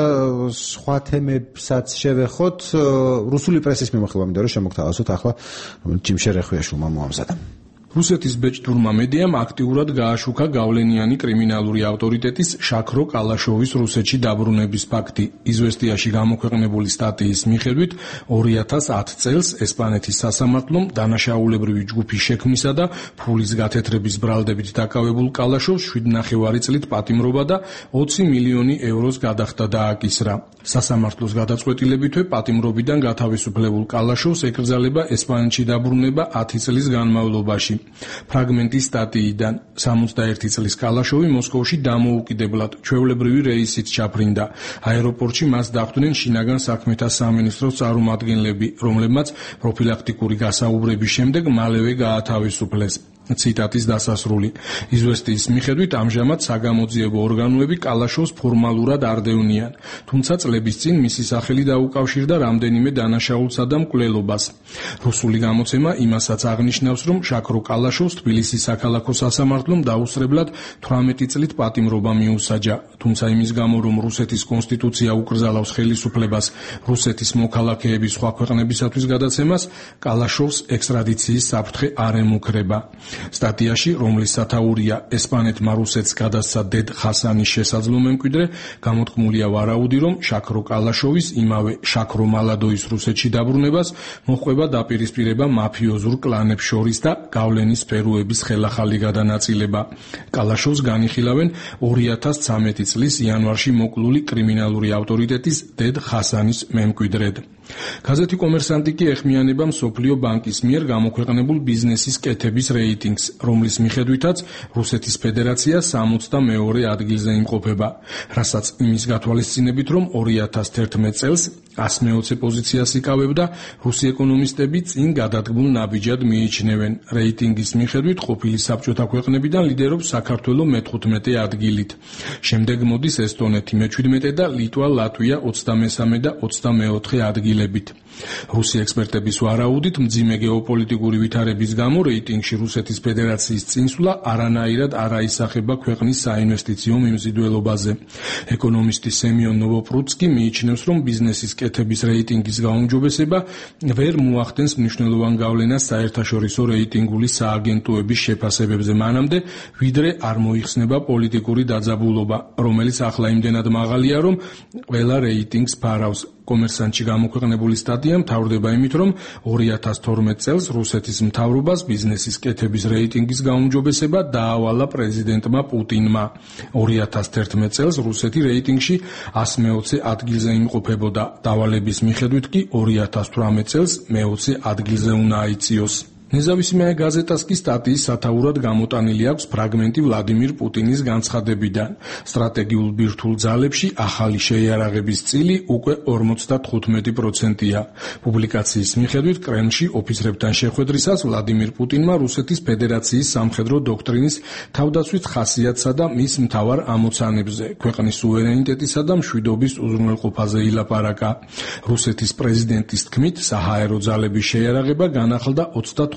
სხვა თემებსაც შევეხოთ. რუსული პრესის მიმოხილვა მინდა რომ შემოგთავაზოთ ახლა ჯიმ შერეხვიაშვილმა მოამზადა. რუსეთის ბეჭდურმა მედიამ აქტიურად გააშუქა გავლენიანი კრიმინალური ავტორიტეტის შაქრო კალაშოვის რუსეთში დაბრუნების ფაქტი. იზვესტიაში გამოქვეყნებული სტატიის მიხედვით ორი ათას ათი წელს ესპანეთის სასამართლომ დანაშაულებრივი ჯგუფის შექმნისა და ფულის გათეთრების ბრალდებით დაკავებულ კალაშოვს შვიდ ნახევარი წლით პატიმრობა და ოცი მილიონი ევროს გადახდა დააკისრა. სასამართლოს გადაწყვეტილებითვე პატიმრობიდან გათავისუფლებულ კალაშოვს ეკრძალება ესპანეთში დაბრუნება ათი წლის განმავლობაში. ფრაგმენტი სტატიიდან სამოცდაერთი წლის კალაშოვი მოსკოვში დამოუკიდებლად ჩვეულებრივი რეისით ჩაფრინდა. აეროპორტში მას დახვდნენ შინაგან საქმეთა სამინისტროს წარმომადგენლები, რომლებმაც პროფილაქტიკური გასაუბრების შემდეგ მალევე გაათავისუფლეს. ციტატის დასასრული. იზვესტიის მიხედვით ამჟამად საგამოძიებო ორგანოები კალაშოვს ფორმალურად არ დევნიან, თუმცა წლების წინ მისი სახელი დაუკავშირდა რამდენიმე დანაშაულსა და მკვლელობას. რუსული გამოცემა იმასაც აღნიშნავს, რომ შაქრო კალაშოვს თბილისის საქალაქო სასამართლომ დაუსწრებლად თვრამეტი წლით პატიმრობა მიუსაჯა, თუმცა იმის გამო, რომ რუსეთის კონსტიტუცია უკრძალავს ხელისუფლებას რუსეთის მოქალაქეების სხვა ქვეყნებისათვის გადაცემას, კალაშოვს ექსტრადიციის საფრთხე არ ემუქრება. სტატიაში, რომლის სათაურია ესპანეთმა რუსეთს გადასცა დედ ხასანის შესაძლო მემკვიდრე, გამოთქმულია ვარაუდი, რომ შაქრო კალაშოვის იმავე შაქრო მალადოის რუსეთში დაბრუნებას მოჰყვება დაპირისპირება მაფიოზურ კლანებს შორის და გავლენის სფეროების ხელახალი გადანაწილება. კალაშოვს განიხილავენ ორი ათას ცხრამეტი წლის იანვარში მოკლული კრიმინალური ავტორიტეტის დედ ხასანის მემკვიდრედ. გაზეთი კომერსანტი კი ეხმიანება მსოფლიო ბანკის მიერ გამოქვეყნებულ ბიზნესის კეთების რეიტინგს, რომლის მიხედვითაც რუსეთის ფედერაცია სამოცდამეორე ადგილზე იმყოფება, რასაც იმის გათვალისწინებით, რომ ორი ათას თერთმეტ წელს ას მეოცე პოზიციას იკავებდა, რუსი ეკონომისტები წინ გადადგმულ ნაბიჯად მიიჩნევენ. რეიტინგის მიხედვით ყოფილი საბჭოთა ქვეყნებიდან ლიდერობს საქართველო მეთხუთმეტე ადგილით. შემდეგ მოდის ესტონეთი მეჩვიდმეტე და ლიტვა, ლატვია ოცდამესამე და ოცდამეოთხე ადგილებით. რუსი ექსპერტების ვარაუდით, მძიმე გეოპოლიტიკური ვითარების გამო რეიტინგში რუსეთის ფედერაციის წინსვლა არანაირად არ აისახება ქვეყნის საინვესტიციო მიმზიდველობაზე. ეკონომისტი სემიონ ნოვოპრუცკი მიიჩნევს, რომ ბიზნესის კეთების რეიტინგის გაუმჯობესება ვერ მოახდენს მნიშვნელოვან გავლენას საერთაშორისო რეიტინგული სააგენტოების შეფასებებზე მანამდე, ვიდრე არ მოიხსნება პოლიტიკური დაძაბულობა, რომელიც ახლა იმდენად მაღალია, რომ ყველა რეიტინგს ფარავს. კომერსანტში გამოქვეყნებული სტატია მთავრდება იმით, რომ ორი ათას თორმეტ წელს რუსეთის მთავრობას ბიზნესის კეთების რეიტინგის გაუმჯობესება დაავალა პრეზიდენტმა პუტინმა. ორი ათას თერთმეტ წელს რუსეთი რეიტინგში ას მეოცე ადგილზე იმყოფებოდა, დავალების მიხედვით კი ორი ათას თვრამეტ წელს მეოცე ადგილზე უნდა აიწიოს. ნეზავისიმე გაზეტას კი სტატიის სათაურად გამოტანილი აქვს ფრაგმენტი ვლადიმირ პუტინის განცხადებიდან. სტრატეგიულ ბირთვულ ძალებში ახალი შეიარაღების წილი უკვე ორმოცდათხუთმეტი პროცენტია. პუბლიკაციის მიხედვით კრემლში ოფიცრებთან შეხვედრისას ვლადიმირ პუტინმა რუსეთის ფედერაციის სამხედრო დოქტრინის თავდაცვით ხასიათსა და მის მთავარ ამოცანებზე, ქვეყნის სუვერენიტეტისა და მშვიდობის უზრუნველყოფაზე ილაპარაკა. რუსეთის პრეზიდენტის თქმით, საჰაერო ძალების შეიარაღება განახლდა ოცდათხუთმეტ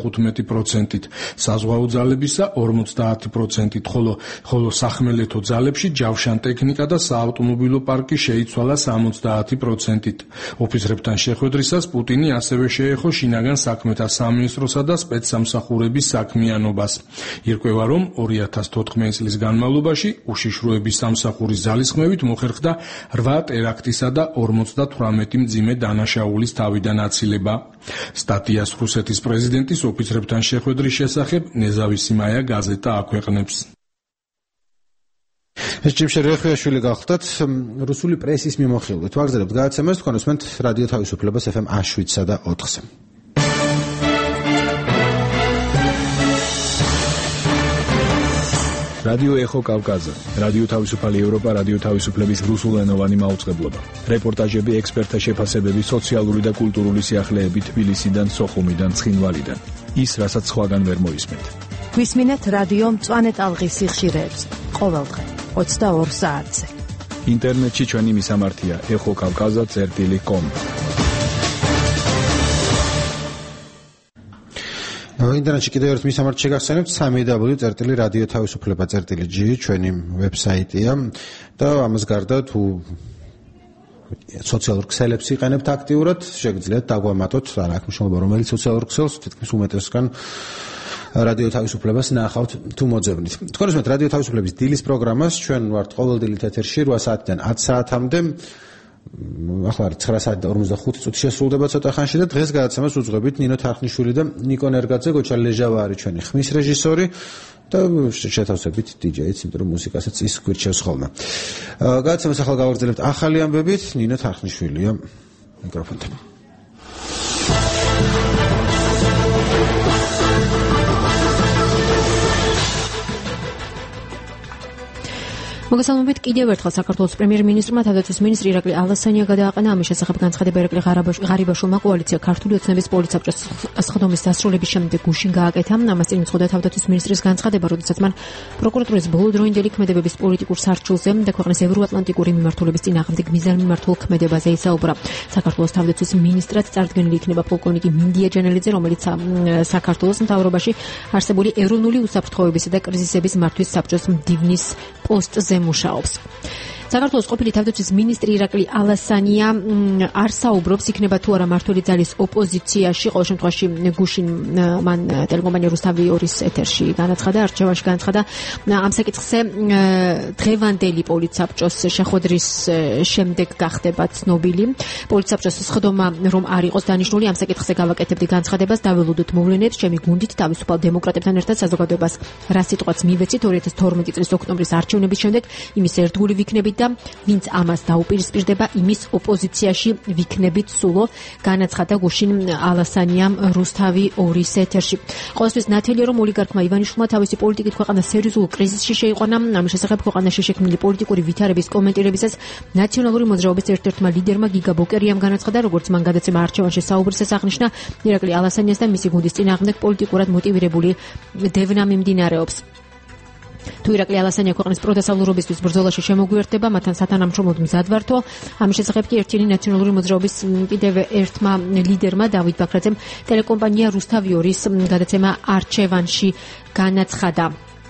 ოცდათხუთმეტი პროცენტით, საზღვაო ძალებისა ორმოცდაათი პროცენტით, ხოლო ხოლო სახმელეთო ძალებში ჯავშან ტექნიკა და საავტომობილო პარკი შეიცვალა სამოცდაათი პროცენტით. ოფიცრებთან შეხვედრისას პუტინი ასევე შეეხო შინაგან საქმეთა სამინისტროსა და სპეცსამსახურების საქმიანობას. ირკვევა, რომ ორი ათას თოთხმეტი წლის განმავლობაში უშიშროების სამსახურის ძალისხმევით მოხერხდა რვა ტერაქტისა და ორმოცდათვრამეტი მძიმე დანაშაულის თავიდან აცილება. სტატიას რუსეთის პრეზიდენტის ოფიცრებთან შეხვედრის შესახებ ნეზავისიმაია გაზეტა აქვეყნებს. ეს ჯიმშე რეხვიაშვილი გახლდათ რუსული პრესის მიმოხილვით. ვაგრძელებთ გადაცემას, თქვენ უსმენთ რადიო თავისუფლებას ეფ ემ შვიდსა და ოთხზე. რადიო ეხო კავკაზა, რადიო თავისუფალი ევროპა, რადიო თავისუფლების რუსულენოვანი მაუწყებლობა. რეპორტაჟები, ექსპერტთა შეფასებები, სოციალური და კულტურული სიახლეები თბილისიდან, სოხუმიდან, ცხინვალიდან. ის, რასაც სხვაგან ვერ მოისმენთ. გვისმინეთ რადიო მწვანე ტალღის სიხშირეებს. ყოველდღე ოცდაორ საათზე. ინტერნეტში ჩვენი მისამართია ეხო კავკაზა წერტილი კომ. ინტერნეტში კიდევ ერთ მისამართი შეგახსენებთ სამი დაბლიუ წერტილი რადიო თავისუფლება წერტილი ჯი ჩვენი ვებსაიტია და ამას გარდა თუ სოციალურ ქსელებს იყენებთ აქტიურად, შეგიძლიათ დაგვამატოთ, არა აქვს მნიშვნელობა რომელიც სოციალურ ქსელს, თითქმის უმეტესგან რადიო თავისუფლებას ნახავთ თუ მოძებნით. თქვენ უსმენთ რადიო თავისუფლების დილის პროგრამას, ჩვენ ვართ ყოველდღიურად ეთერში რვა საათიდან ათი საათამდე. ახლა არის ცხრა საათი და ორმოცდახუთი წუთი შესრულდება ცოტა ხანში და დღეს გადაცემას უძღვებით ნინო თარხნიშვილი და ნიკო ნერგაძე, გოჩა ლეჟავა არის ჩვენი ხმის რეჟისორი და შეთავსებით დი-ჯეიც, იმიტომ რომ მუსიკასაც ის გვირჩევს ხოლმე. გადაცემას ახლა გავაგრძელებთ ახალი ამბებით, ნინო თარხნიშვილია მიკროფონთან. მოგესალმებით კიდევ ერთხელ საქართველოს პრემიერ-მინისტრმა თავდაცვის მინისტრი ირაკლი ალასანია გადააყენა ამის შესახებ განცხადება ირაკლი ღარიბაშვილმა კოალიცია ქართული ოცნების პოლიცსაბჭოს სხდომის დასრულების შემდეგ გუშინ გააკეთა. ამას წინ უძღვნა თავდაცვის მინისტრის განცხადება, როდესაც მან პროკურატურის ბოლოდროინდელი ქმედებების პოლიტიკურ სარჩულზე და ქვეყნის ევროატლანტიკური მიმართულების წინააღმდეგ მიზანმიმართულ ქმედებაზე ისაუბრა. საქართველოს თავდაცვის მინისტრად წარდგენილი იქნება პოლკოვნიკი მინდია ჯანელიძე, რომელიც საქართველოს მთავრობაში არსებული ეროვნული უსაფრთხოებისა და კრიზისების მართვის საბჭოს მდივნის პოსტზე მუშაობს. საქართველოს ყოფილი თავდაცვის მინისტრი ირაკლი ალასანია არ საუბრობს იქნება თუ არა მართველი ძალის ოპოზიციაში. ყოველ შემთხვევაში გუშინ მან ტელეკომპანია რუსთავი ორის ეთერში განაცხადა, არჩევანში განაცხადა ამ საკითხზე დღევანდელი პოლიცსაბჭოს შეხვედრის შემდეგ გახდება ცნობილი. პოლიცსაბჭოს სხდომა რომ არ იყოს დანიშნული, ამ საკითხზე გავაკეთებდი განცხადებას, დაველოდოთ მოვლენებს, ჩემი გუნდით თავისუფალ დემოკრატებთან ერთად საზოგადოებას რა სიტყვაც მივეცით ორი ათას თორმეტი წლის ოქტომბრის არჩევნების შემდეგ, იმის ერთგული ვიქნებით და ვინც ამას დაუპირისპირდება, იმის ოპოზიციაში ვიქნებით სულო, განაცხადა გუშინ ალასანიამ რუსთავი ორის ეთერში. ყოველთვის ნათელია, რომ ოლიგარქმა ივანიშვილმა თავისი პოლიტიკით ქვეყანა სერიოზულ კრიზისში შეიყვანა. ამის შესახებ ქვეყანაში შექმნილი პოლიტიკური ვითარების კომენტირებისას ნაციონალური მოძრაობის ერთ-ერთმა ლიდერმა გიგა ბოკერიამ განაცხადა, როგორც მან გადაცემა არჩევანში საუბრისას აღნიშნა, ირაკლი ალასანიას და მისი გუნდის წინააღმდეგ პოლიტიკურად მოტივირებული დევნა მიმდინარეობს. თუ ირაკლი ალასანია ქვეყნის პროდასავლურობისთვის ბრძოლაში შემოგვიერთდება, მათთან სათანამშრომლოდ მზად ვართო. ამის შესახებ კი ერთიანი ნაციონალური მოძრაობის კიდევ ერთმა ლიდერმა დავით ბაქრაძემ ტელეკომპანია რუსთავი ორის გადაცემა არჩევანში განაცხადა.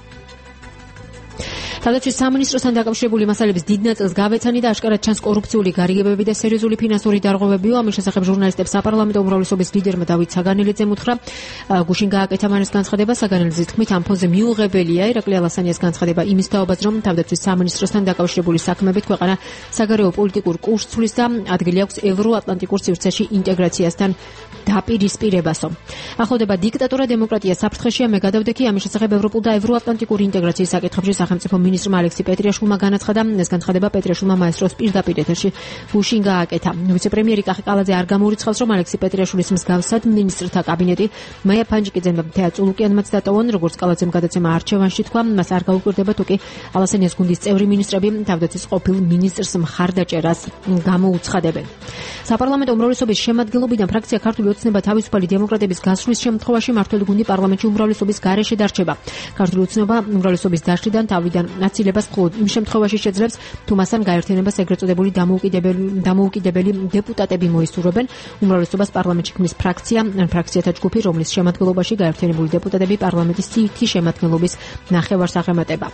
თავდაცვის სამინისტროსთან დაკავშირებული მასალების დიდ ნაწილს გავეცანი და აშკარად ჩანს კორუფციული გარიგებები და სერიოზული ფინანსური დარღვევებიო. ამის შესახებ ჟურნალისტებს საპარლამენტო უმრავლესობის ლიდერმა დავით საგანელიძემ უთხრა. გუშინ გააკეთა მან ეს განცხადება. საგანელიძის თქმით, ამ ფონზე მიუღებელია ირაკლი ალასანიას განცხადება იმის თაობაზე, რომ თავდაცვის სამინისტროსთან დაკავშირებული საქმეებით ქვეყანა საგარეო პოლიტიკურ კურსს ცვლის და ადგილი აქვს ევროატლანტიკურ სივრცეში ინტეგრაციასთან დაპირისპირებასო. ახლოვდება დიქტატურა დემოკრატია საფრთხეშია, მე გადავდექი. ამის შესახებ ევროპულ და ევროატლანტიკური ინტეგრაციის საკითხებში სახელმწიფო მინისტრმა ალექსი პეტრიაშვილმა განაცხადა. ეს განცხადება პეტრიაშვილმა მაესტროს პირდაპირ ეთერში გუშინ გააკეთა. ვიცე-პრემიერი კახი კალაძე არ გამოურიცხავს, რომ ალექსი პეტრიაშვილის მსგავსად მინისტრთა კაბინეტი მაია ფანჯიკიძემ და თეა წულუკიანმაც დატოვონ. როგორც კალაძემ გადაცემა არჩევანში თქვა, მას არ გაუკვირდება თუ კი ალასანიას გუნდის წევრი მინისტრები თავდაცვის ყოფილ მინისტრს მხარდაჭერას გამოუცხადებენ. საპარლამენტო უმრავლესობის შემადგენლობიდან ფრაქცია ქართული ოცნება თავისუფალი დემოკრატების გასვლის შემთხვევაში მმართველი გუნდი პარლამენტში უმრავლესობის გარეშე დარჩება. ქართული ოცნება უმრავლესობის დაშლიდან თავიდან აცილებას მხოლოდ იმ შემთხვევაში შეძლებს, თუ მასთან გაერთიანებას ეგრეთ წოდებული დამოუკიდებელი დამოუკიდებელი დეპუტატები მოისურვებენ. უმრავლესობას პარლამენტში ქმნის ფრაქცია ან ფრაქციათა ჯგუფი, რომლის შემადგენლობაში გაერთიანებული დეპუტატები პარლამენტის სიითი შემადგენლობის ნახევარს აღემატება.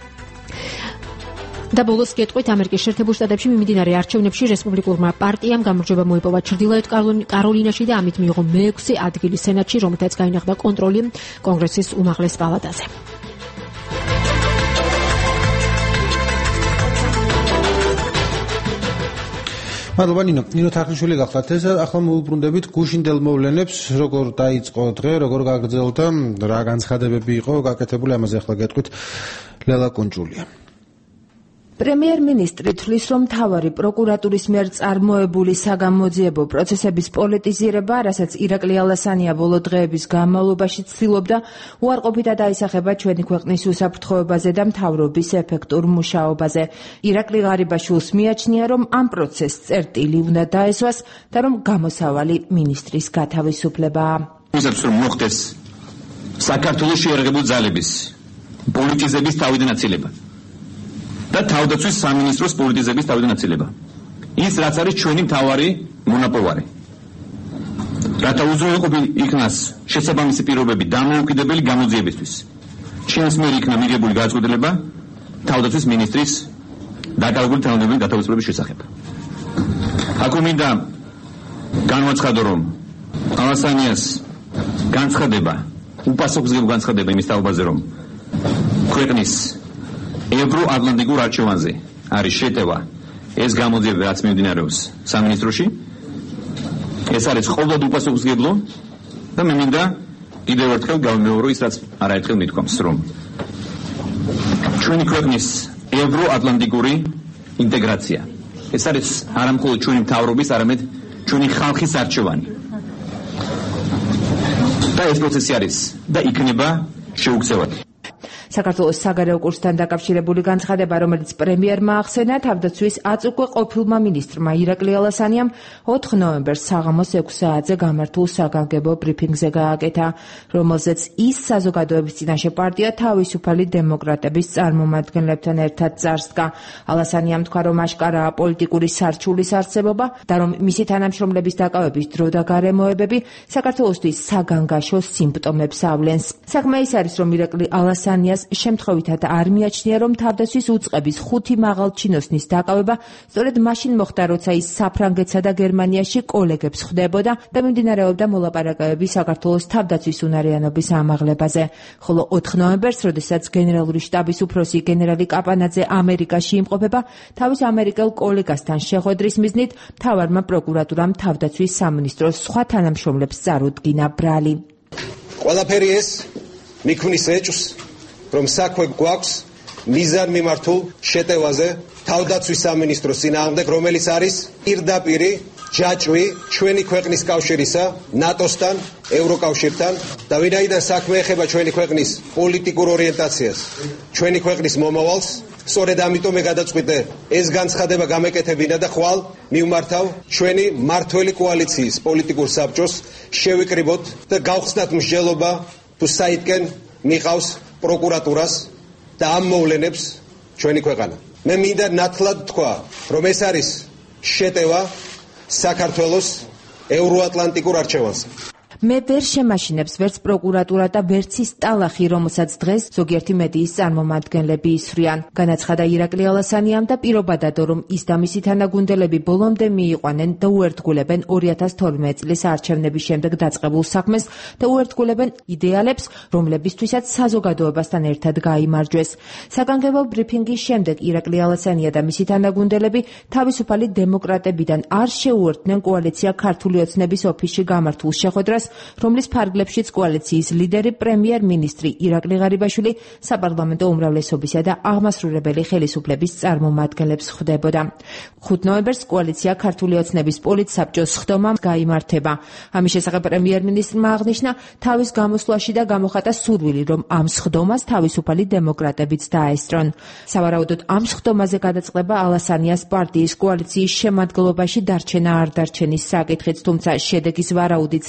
და ბოლოს კითხვით ამერიკის შეერთებულ შტატებში მიმდინარე არჩევნებში რესპუბლიკურმა პარტიამ გამარჯვება მოიპოვა ჩრდილოეთ კაროლინაში და ამით მიიღო მეექვსე ადგილი სენატში, რომელთაც გაინახდა კონტროლი კონგრესის უმაღლეს პალატაზე. მადლობა ნინო. ნინო თარხნიშვილი გახლავთ ეს. ახლა მოვუბრუნდებით გუშინდელ მოვლენებს, როგორ დაიწყო დღე, როგორ გაგრძელდა, რა განცხადებები იყო გაკეთებული, ამაზე ახლა გეტყვით ლელა კუნჭულია. პრემიერ-მინისტრი თვლის, რომ მთავარი პროკურატურის მიერ წარმოებული საგამოძიებო პროცესების პოლიტიზირება, რასაც ირაკლი ალასანია ბოლო დღეების განმავლობაში ცდილობდა, უარყოფითად აისახება ჩვენი ქვეყნის უსაფრთხოებაზე და მთავრობის ეფექტურ მუშაობაზე. ირაკლი ღარიბაშვილს მიაჩნია, რომ ამ პროცესს წერტილი უნდა დაესვას და რომ გამოსავალი მინისტრის გათავისუფლებაა. ვიზებს რომ მოხდეს საქართველოს შეერაღებული ძალების პოლიტიზების თავიდან აცილება. და თავდაცვის სამინისტროს პოლიტიზების თავიდან აცილება. ის რაც არის ჩვენი მთავარი მონაპოვარი. რათა უზრუნველყოფი იქნას შესაბამისი პირობები დამოუკიდებელი გამოძიებისთვის. ჩვენს მიერ იქნა მიღებული გადაწყვეტილება თავდაცვის მინისტრის დაკავებული თანამდებობების გათავისუფლების შესახებ. აქ მინდა განვაცხადო, რომ ალასანიას განცხადება, უპასუხისმგებლო განცხადება იმის თაობაზე, რომ ქვეყნის ევროატლანტიკურ არჩევანზე არის შეტევა ეს გამოძიება, რაც მიმდინარეობს სამინისტროში. ეს არის ყოველდღიურ უპასუხისმგებლო და მე მინდა კიდევ ერთხელ გავიმეორო ის, რაც არაერთხელ მithქვამს, რომ ჩვენი ქვეყნის ევროატლანტიკური ინტეგრაცია ეს არის არა მხოლოდ ჩვენი მთავრობის, არამედ ჩვენი ხალხის არჩევანი. და ეს პროცესი არის და იქნება შეუქცევადი. საქართველოს საგარეო კურსთან დაკავშირებული განცხადება, რომელიც პრემიერმა ახსენა, თავდაცვის აწუყვე ყოფილმა მინისტრმა ირაკლი ალასანიამ ოთხ ნოემბერს საღამოს ექვს საათზე გამართულ საგანგებო ბრიფინგზე გააკეთა, რომელზეც ის საზოგადოების წინაშე პარტია თავისუფალი დემოკრატების წარმომადგენლებთან ერთად წარსდგა. ალასანიამ თქვა, რომ აშკარაა პოლიტიკური სარჩულის არსებობა და რომ მისი თანამშრომლების დაკავების დრო და გარემოებები საქართველოსთვის საგანგაშო სიმპტომებს ავლენს. საქმე ის არის, რომ ირაკლი ალასანიას შემთხვევითად არ მიაჩნია, რომ თავდაცვის უწყების ხუთი მაღალჩინოსნის დაკავება სწორედ მაშინ მოხდა, როცა ის საფრანგეთსა და გერმანიაში კოლეგებს ხვდებოდა და მიმდინარეობდა მოლაპარაკებები საქართველოს თავდაცვის უნარიანობის ამაღლებაზე. ხოლო ოთხ ნოემბერს, როდესაც გენერალური შტაბის უფროსი გენერალი კაპანაძე ამერიკაში იმყოფება, თავის ამერიკელ კოლეგასთან შეხვედრის მიზნით მთავარმა პროკურატურამ თავდაცვის სამინისტროს სხვა თანამშრომლებს წარუდგინა ბრალი. ყველაფერი ეს მიქმნის ეჭვს, რომ საქმე გვაქვს მიზანმიმართულ შეტევაზე თავდაცვის სამინისტროს წინააღმდეგ, რომელიც არის პირდაპირი ჯაჭვი ჩვენი ქვეყნის კავშირისა ნატოსთან, ევროკავშირთან და ვინაიდან საქმე ეხება ჩვენი ქვეყნის პოლიტიკურ ორიენტაციას, ჩვენი ქვეყნის მომავალს, სწორედ ამიტომე გადაწყვიტე ეს განცხადება გამეკეთებინა და ხვალ მივმართავ ჩვენი მართველი კოალიციის პოლიტიკურ საბჭოს შევიკრიბოთ და გავხსნათ მსჯელობა თუ საითკენ მიყავს პროკურატურას და ამ მოვლენებს ჩვენი ქვეყანა. მე მინდა ნათლად თქვა, რომ ეს არის შეტევა საქართველოს ევროატლანტიკურ არჩევანზე. მე ვერ შემაშინებს ვერც პროკურატურა და ვერც ის ტალახი, რომელსაც დღეს ზოგიერთი მედიის წარმომადგენლები ისვრიან. განაცხადა ირაკლი ალასანიამ და პირობადადო, რომ ის და მისი თანაგუნდელები ბოლომდე მიიყვანენ და უერთგულებენ ორი ათას თორმეტი წლის არჩევნების შემდეგ დაწყებულ საქმეს და უერთგულებენ იდეალებს, რომლებისთვისაც საზოგადოებასთან ერთად გაიმარჯვეს. საგანგებო ბრიფინგის შემდეგ ირაკლი ალასანია და მისი თანაგუნდელები თავისუფალი დემოკრატებიდან არ შეუერთდნენ კოალიცია ქართული ოცნების ოფისში გამართულ შეხვედრას, რომლის ფარგლებშიც კოალიციის ლიდერი პრემიერ-მინისტრი ირაკლი ღარიბაშვილი საპარლამენტო უმრავლესობისა და აღმასრულებელი ხელისუფლების წარმომადგენლებს ხვდებოდა. ხუთ ნოემბერს კოალიცია ქართული ოცნების პოლიტსაბჭოს სხდომა გაიმართება. ამის შესახებ პრემიერ-მინისტრმა აღნიშნა თავის გამოსვლაში და გამოხატა სურვილი, რომ ამ სხდომას თავისუფალი დემოკრატებიც დაესწრონ. სავარაუდოდ ამ სხდომაზე გადაწყდება ალასანიას პარტიის კოალიციის შემადგენლობაში დარჩენა არ დარჩენის საკითხიც, თუმცა შედეგის ვარაუდიც ნელი არის,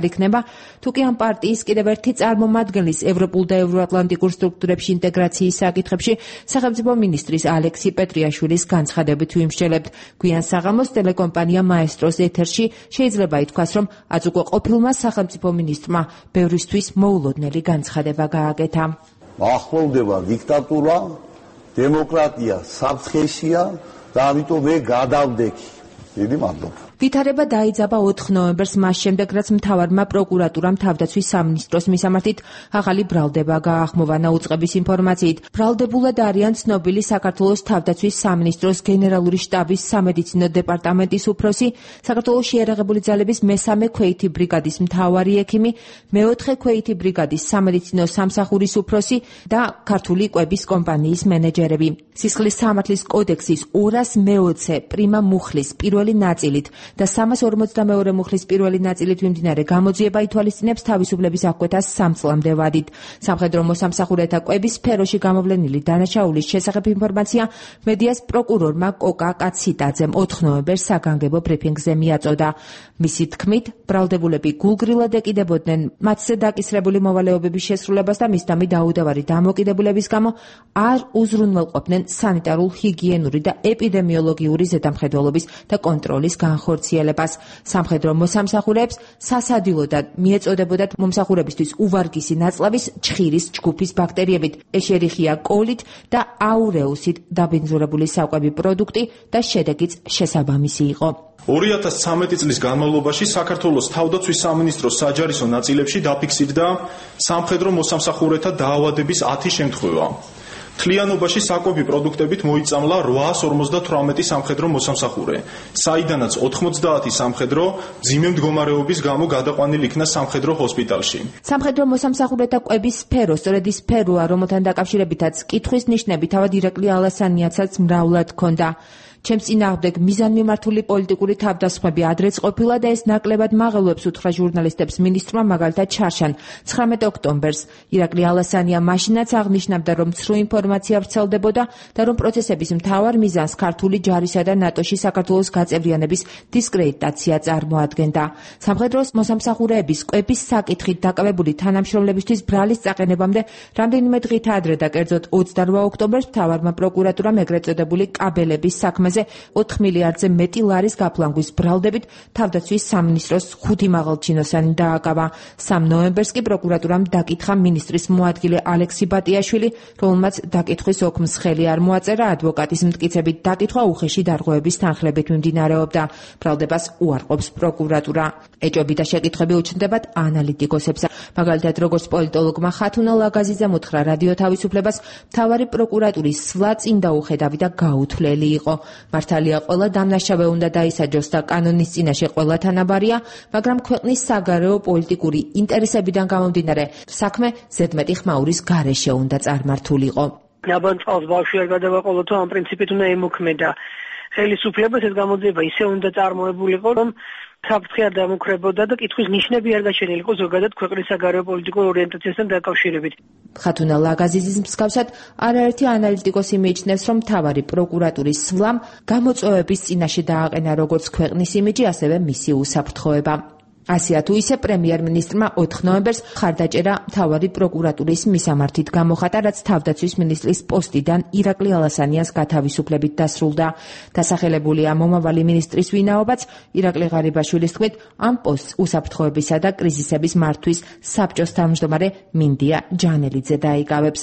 იქნება, თუ კი ამ პარტიის კიდევ ერთი წარმომადგენლის ევროპულ და ევროატლანტიკურ სტრუქტურებში ინტეგრაციის საკითხებში სახელმწიფო მინისტრის ალექსი პეტრიაშვილის განცხადებით ვიმსჯელებთ. გვიან საღამოს ტელეკომპანია მაესტროს ეთერში შეიძლება ითქვას, რომ აც უკვე ყოფილმა სახელმწიფო მინისტრმა ბევრისთვის მოულოდნელი განცხადება გააკეთა. ახლოვდება დიქტატურა, დემოკრატია საფრთხეშია და ამიტომ მე გადავდექი. დიდი მადლობა. ვითარება დაიძაბა ოთხ ნოემბერს, მას შემდეგ, რაც მთავარმა პროკურატურამ თავდაცვის სამინისტროს მისამართით ახალი ბრალდება გაახმოვანა. უწყების ინფორმაციით, ბრალდებულად არიან ცნობილი საქართველოს თავდაცვის სამინისტროს გენერალური შტაბის სამედიცინო დეპარტამენტის უფროსი, საქართველოს შეიარაღებული ძალების მესამე ქვეითი ბრიგადის მთავარი ექიმი, მეოთხე ქვეითი ბრიგადის სამედიცინო სამსახურის უფროსი და ქართული კვების კომპანიის მენეჯერები. სისხლის სამართლის კოდექსის ორას მეოცე პრიმა მუხლის პირველი ნაწილით და სამას ორმოცდამეორე მუხლის პირველი ნაწილით მიმდინარე გამოძიება ითვალისწინებს თავისუფლების აღკვეთას სამ წლამდე ვადით. სამხედრო მოსამსახურეთა კვების სფეროში გამოვლენილი დანაშაულის შესახებ ინფორმაცია მედიას პროკურორმა კოკა კაციტაძემ ოთხ ნოემბერს საგანგებო ბრიფინგზე მიაწოდა. მისი თქმით, ბრალდებულები გულგრილად ეკიდებოდნენ მათზე დაკისრებული მოვალეობების შესრულებას და მისდამი დაუდავარი დამოკიდებულების გამო არ უზრუნველყოფდნენ სანიტარულ, ჰიგიენური და ეპიდემიოლოგიური ზედამხედველობის და კონტროლის განხორციელებას. სამხედრო მოსამსახურეებს სასადილოდან მიეწოდებოდათ მომსახურებისთვის უვარგისი ნაწლავის ჩხირის ჯგუფის ბაქტერიებით, ეშერიხია კოლით და აურეუსით დაბინძურებული საკვები პროდუქტი და შედეგიც შესაბამისი იყო. ორი ათას ცხრამეტი წლის განმავლობაში საქართველოს თავდაცვის სამინისტროს საჯარისო ნაწილებში დაფიქსირდა სამხედრო მოსამსახურეთა დაავადების ათი შემთხვევა. მთლიანობაში საკვები პროდუქტებით მოიწამლა რვაას ორმოცდათვრამეტი სამხედრო მოსამსახურე, საიდანაც ოთხმოცდაათი სამხედრო მძიმე მდგომარეობის გამო გადაყვანილი იქნა სამხედრო ჰოსპიტალში. სამხედრო მოსამსახურეთა კვების სფერო სწორედ ის სფეროა, რომელთან დაკავშირებითაც კითხვის ნიშნები თავად ირაკლი ალასანიაცაც მრავლად ჰქონდა. ჩემს წინააღმდეგ მიზანმიმართული პოლიტიკური თავდასხმები ადრეც ყოფილა და ეს ნაკლებად მაღელვებს უთხრა ჟურნალისტებს მინისტრმა, მაგალითად ჩარშან ცხრამეტ ოქტომბერს. ირაკლი ალასანია მაშინაც აღნიშნავდა, რომ ცრუ ინფორმაცია ვრცელდებოდა და რომ პროცესების მთავარ მიზანს ქართული ჯარისა და ნატოში საქართველოს გაწევრიანების დისკრედიტაცია წარმოადგენდა. სამხედრო მოსამსახურეების კვების საკითხით დაკავებული თანამშრომლებისთვის ბრალის წაყენებამდე რამდენიმე დღით ადრე და კერძოდ ოცდარვა ოქტომბერს მთავარმა პროკურატურამ ეგრეთ წოდებული კაბელების საქმე ოთხ მილიარდზე მეტი ლარის გაფლანგვის ბრალდებით თავდაცვის სამინისტროს ხუთი მაღალჩინოსანი დააკავა. სამ ნოემბერს კი პროკურატურამ დაკითხა მინისტრის მოადგილე ალექსი ბატიაშვილი, რომელმაც დაკითხვის ოქმს ხელი არ მოაწერა, ადვოკატის მტკიცებით დაკითხვა უხეში დარღვევების თანხლებით მიმდინარეობდა. ბრალდებას უარყოფს პროკურატურა. ეჭვები და შეკითხვები უჩნდებათ ანალიტიკოსებს. მაგალითად, როგორც პოლიტოლოგმა ხათუნა ლაგაზიძემ უთხრა რადიო თავისუფლებას, მთავარი პროკურატურის სვლა წინ დაუხედავი და გაუთვლელი იყო. მართალია, ყველა დამნაშავე უნდა დაისაჯოს და კანონის წინაშე ყველა თანაბარია, მაგრამ ქვეყნის საგარეო პოლიტიკური ინტერესებიდან გამომდინარე, საქმე ზედმეტი ხმაურის გარეშე უნდა წარმართულიყო. აბან წავს ბავშვი არ გადავაყოლოთ, ამ პრინციპით უნდა ემუქმედა ხელისუფლებას, ეს გამოძიება ისე უნდა წარმოებულიყო, რომ საფრთხე არ დამუქრებოდა და კითხვის ნიშნები არ გაჩენილიყო ზოგადად ქვეყნის საგარეო პოლიტიკურ ორიენტაციასთან დაკავშირებით. ხათუნა ლაგაზიძის მსგავსად არაერთი ანალიტიკოსი მიიჩნევს, რომ მთავარი პროკურატურის სვლამ გამოწვევების წინაშე დააყენა როგორც ქვეყნის იმიჯი, ასევე მისი უსაფრთხოება. ასეა თუ ისე პრემიერ-მინისტრმა ოთხ ნოემბერს მხარდაჭერა მთავარი პროკურატურის მისამართით გამოხატა, რაც თავდაცვის მინისტრის პოსტიდან ირაკლი ალასანიას გათავისუფლებით დასრულდა. დასახელებულია მომავალი მინისტრის ვინაობაც, ირაკლი ღარიბაშვილის თქმით, ამ პოსტს უსაფრთხოებისა და კრიზისების მართვის საბჭოს თავმჯდომარე მინდია ჯანელიძე დაიკავებს.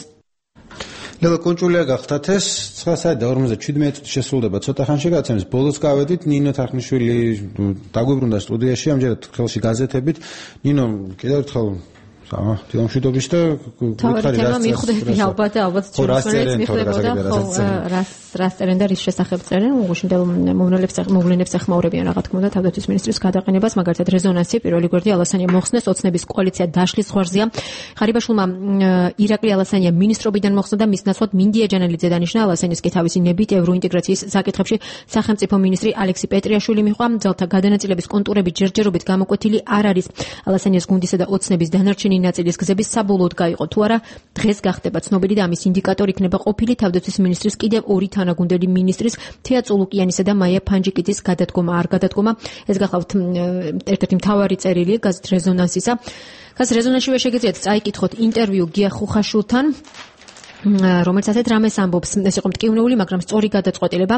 ლელა კონჭულია გახდათ ეს ცხრა საათი და ორმოცდაშვიდმეტი წუთი შესრულდება ცოტა ხანში გადაცემის ბოლოს გავედით ნინო თარხნიშვილი დაგვიბრუნდა სტუდიაში ამჯერად ხელში გაზეთებით ნინო კიდევ ერთხელ სამა თილამშვიდობის და გითხარი რა მიხვდები ალბათ ალბათ ჩვენს მიხვდებოდა რას რას წერენ და რის შესახებ წერენ უგუშინდელ მოვლენებს მოვლენებს ეხმაურებიან რა თქმა უნდა თავდაცვის მინისტრის გადაყენებას მაგალითად რეზონანსი პირველი გვერდი ალასანია მოხსნეს ოცნების კოალიცია დაშლის ზღვარზეა ღარიბაშვილმა ირაკლი ალასანია მინისტრობიდან მოხსნა და მის ნაცვლად მინდია ჯანელიძე დანიშნა ალასანიას კი თავისი ნებით ევროინტეგრაციის საკითხებში სახელმწიფო მინისტრი ალექსი პეტრიაშვილი მიჰყვა ძალთა გადანაწილების კონტურები ჯერჯერობით გამოკვეთილი არ არის ალასანიას გუნდისა და ოცნების დანარჩენი რამდენი ნაწილის გზების საბოლოოდ გაიყო თუ არა, დღეს გახდება ცნობილი და ამის ინდიკატორი იქნება ყოფილი თავდაცვის მინისტრის კიდევ ორი თანაგუნდელი მინისტრის თეა წულუკიანისა და მაია ფანჯიკიძის გადადგომა არ გადადგომა. ეს გახლავთ ერთ-ერთი მთავარი წერილი გაზეთ რეზონანსისა. გაზეთ რეზონანსში შეგიძლიათ წაიკითხოთ ინტერვიუ გია ხუხაშვილთან, რომელიც ასეთ რამეს ამბობს. ეს იყო მტკივნეული, მაგრამ სწორი გადაწყვეტილება.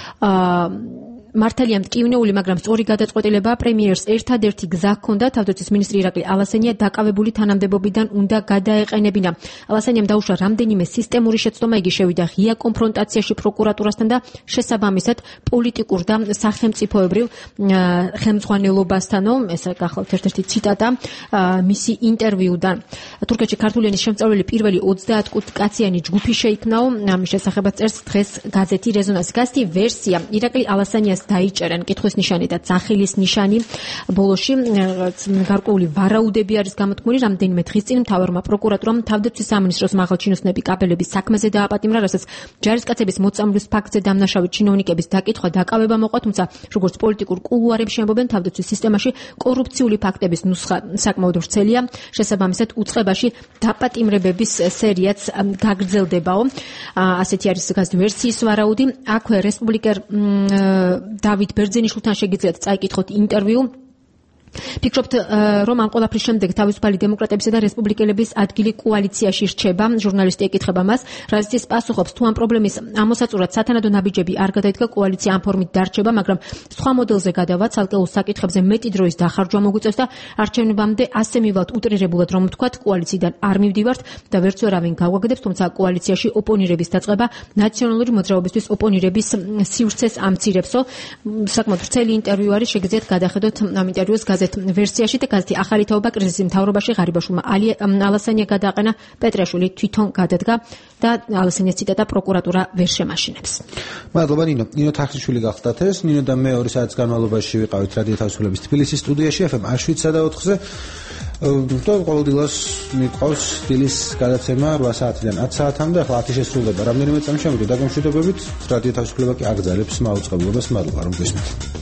მართალია მტკივნეული, მაგრამ სწორი გადაწყვეტილება. პრემიერს ერთადერთი გზა ჰქონდა თავდაცვის მინისტრი ირაკლი ალასენია დაკავებული თანამდებობიდან უნდა გადაეყენებინა. ალასენიამ დაუშვა რამდენიმე სისტემური შეცდომა, იგი შევიდა ღია კონფრონტაციაში პროკურატურასთან და შესაბამისად პოლიტიკურ და სახელმწიფოებრივ ხელმძღვანელობასთანო. ეს გახლავთ ერთ-ერთი ციტატა მისი ინტერვიუდან. თურქეთში ქართული ენის შემსწავლელი პირველი ოცდაათ კაციანი ჯგუფი შეიქმნაო. ამის შესახებაც წერს დღეს გაზეთი რეზონანსი. გაზეთი ვერსია ირაკლი ალასენიას დაიჭერენ კითხვის ნიშანი და ძახილის ნიშანი. ბოლოში გარკვეული ვარაუდები არის გამოთქმული. რამდენიმე დღის წინ მთავარმა პროკურატურამ თავდაცვის სამინისტროს მაღალჩინოსნები კაპელების საქმეზე დააპატიმრა, რასაც ჯარისკაცების მოწამვლის ფაქტზე დამნაშავე ჩინოვნიკების დაკითხვა დაკავება მოყვა, თუმცა როგორც პოლიტიკურ კულუარებში ამბობენ, თავდაცვის სისტემაში კორუფციული ფაქტების ნუსხა საკმაოდ ვრცელია. შესაბამისად უწყებაში დაპატიმრებების სერიაც გაგრძელდებაო. ასეთი არის გაზეთ ვერსიის ვარაუდი. აქვე რესპუბლიკერ დავით ბერძენიშვილთან შეგიძლიათ წაიკითხოთ ინტერვიუ. ფიქრობთ, რომ ამ ყველაფრის შემდეგ თავისუფალი დემოკრატებისა და რესპუბლიკელების ადგილი კოალიციაში რჩება? ჟურნალისტი ეკითხება მას, რაც ის პასუხობს, თუ ამ პრობლემის ამოსაწურად სათანადო ნაბიჯები არ გადაიდგა, კოალიცია ამ ფორმით დარჩება, მაგრამ სხვა მოდელზე გადავა, ცალკეულ საკითხებზე მეტი დროის დახარჯვა მოგვიწევს და არჩევნებამდე ასე მივალთ უტრირებულად, რომ ვთქვათ, კოალიციიდან არ მივდივართ და ვერც ვერავინ გავაგდებს, თუმცა კოალიციაში ოპონირების დაწყება ნაციონალური მოძრაობისთვის ოპონირების სივრცეს ამცირებსო. საკმაოდ ვრცელი ინტერვიუ არის, შეგიძლიათ გადახედოთ ამ ინტერვიუს გაზეთ ვერსიაში და გაზეთი ახალი თაობა კრიზისის მთავრობაში ღარიბაშვილმა ალასენია გადააყენა, პეტრიაშვილი თვითონ გადადგა და ალასენიას ციტატა პროკურატურა ვერ შემაშინებს. მადლობა ნინო. ნინო თახტიშვილი გახდათ ეს. ნინო და მე ორი საათის განმავლობაში ვიყავით რადიო თავისუფლების თბილისის სტუდიაში ეფ ემ შვიდსა და ოთხზე. და ყოველდღიურად მიყვავს დილის გადაცემა რვა საათიდან ათ საათამდე. ახლა ათი შესრულდება. რამდენიმე წამში ამიტომ დაგემშვიდობებით. რადიო თავისუფლება კი აგრძელებს მაუწყებლობას. მადლობა რომ გესმით.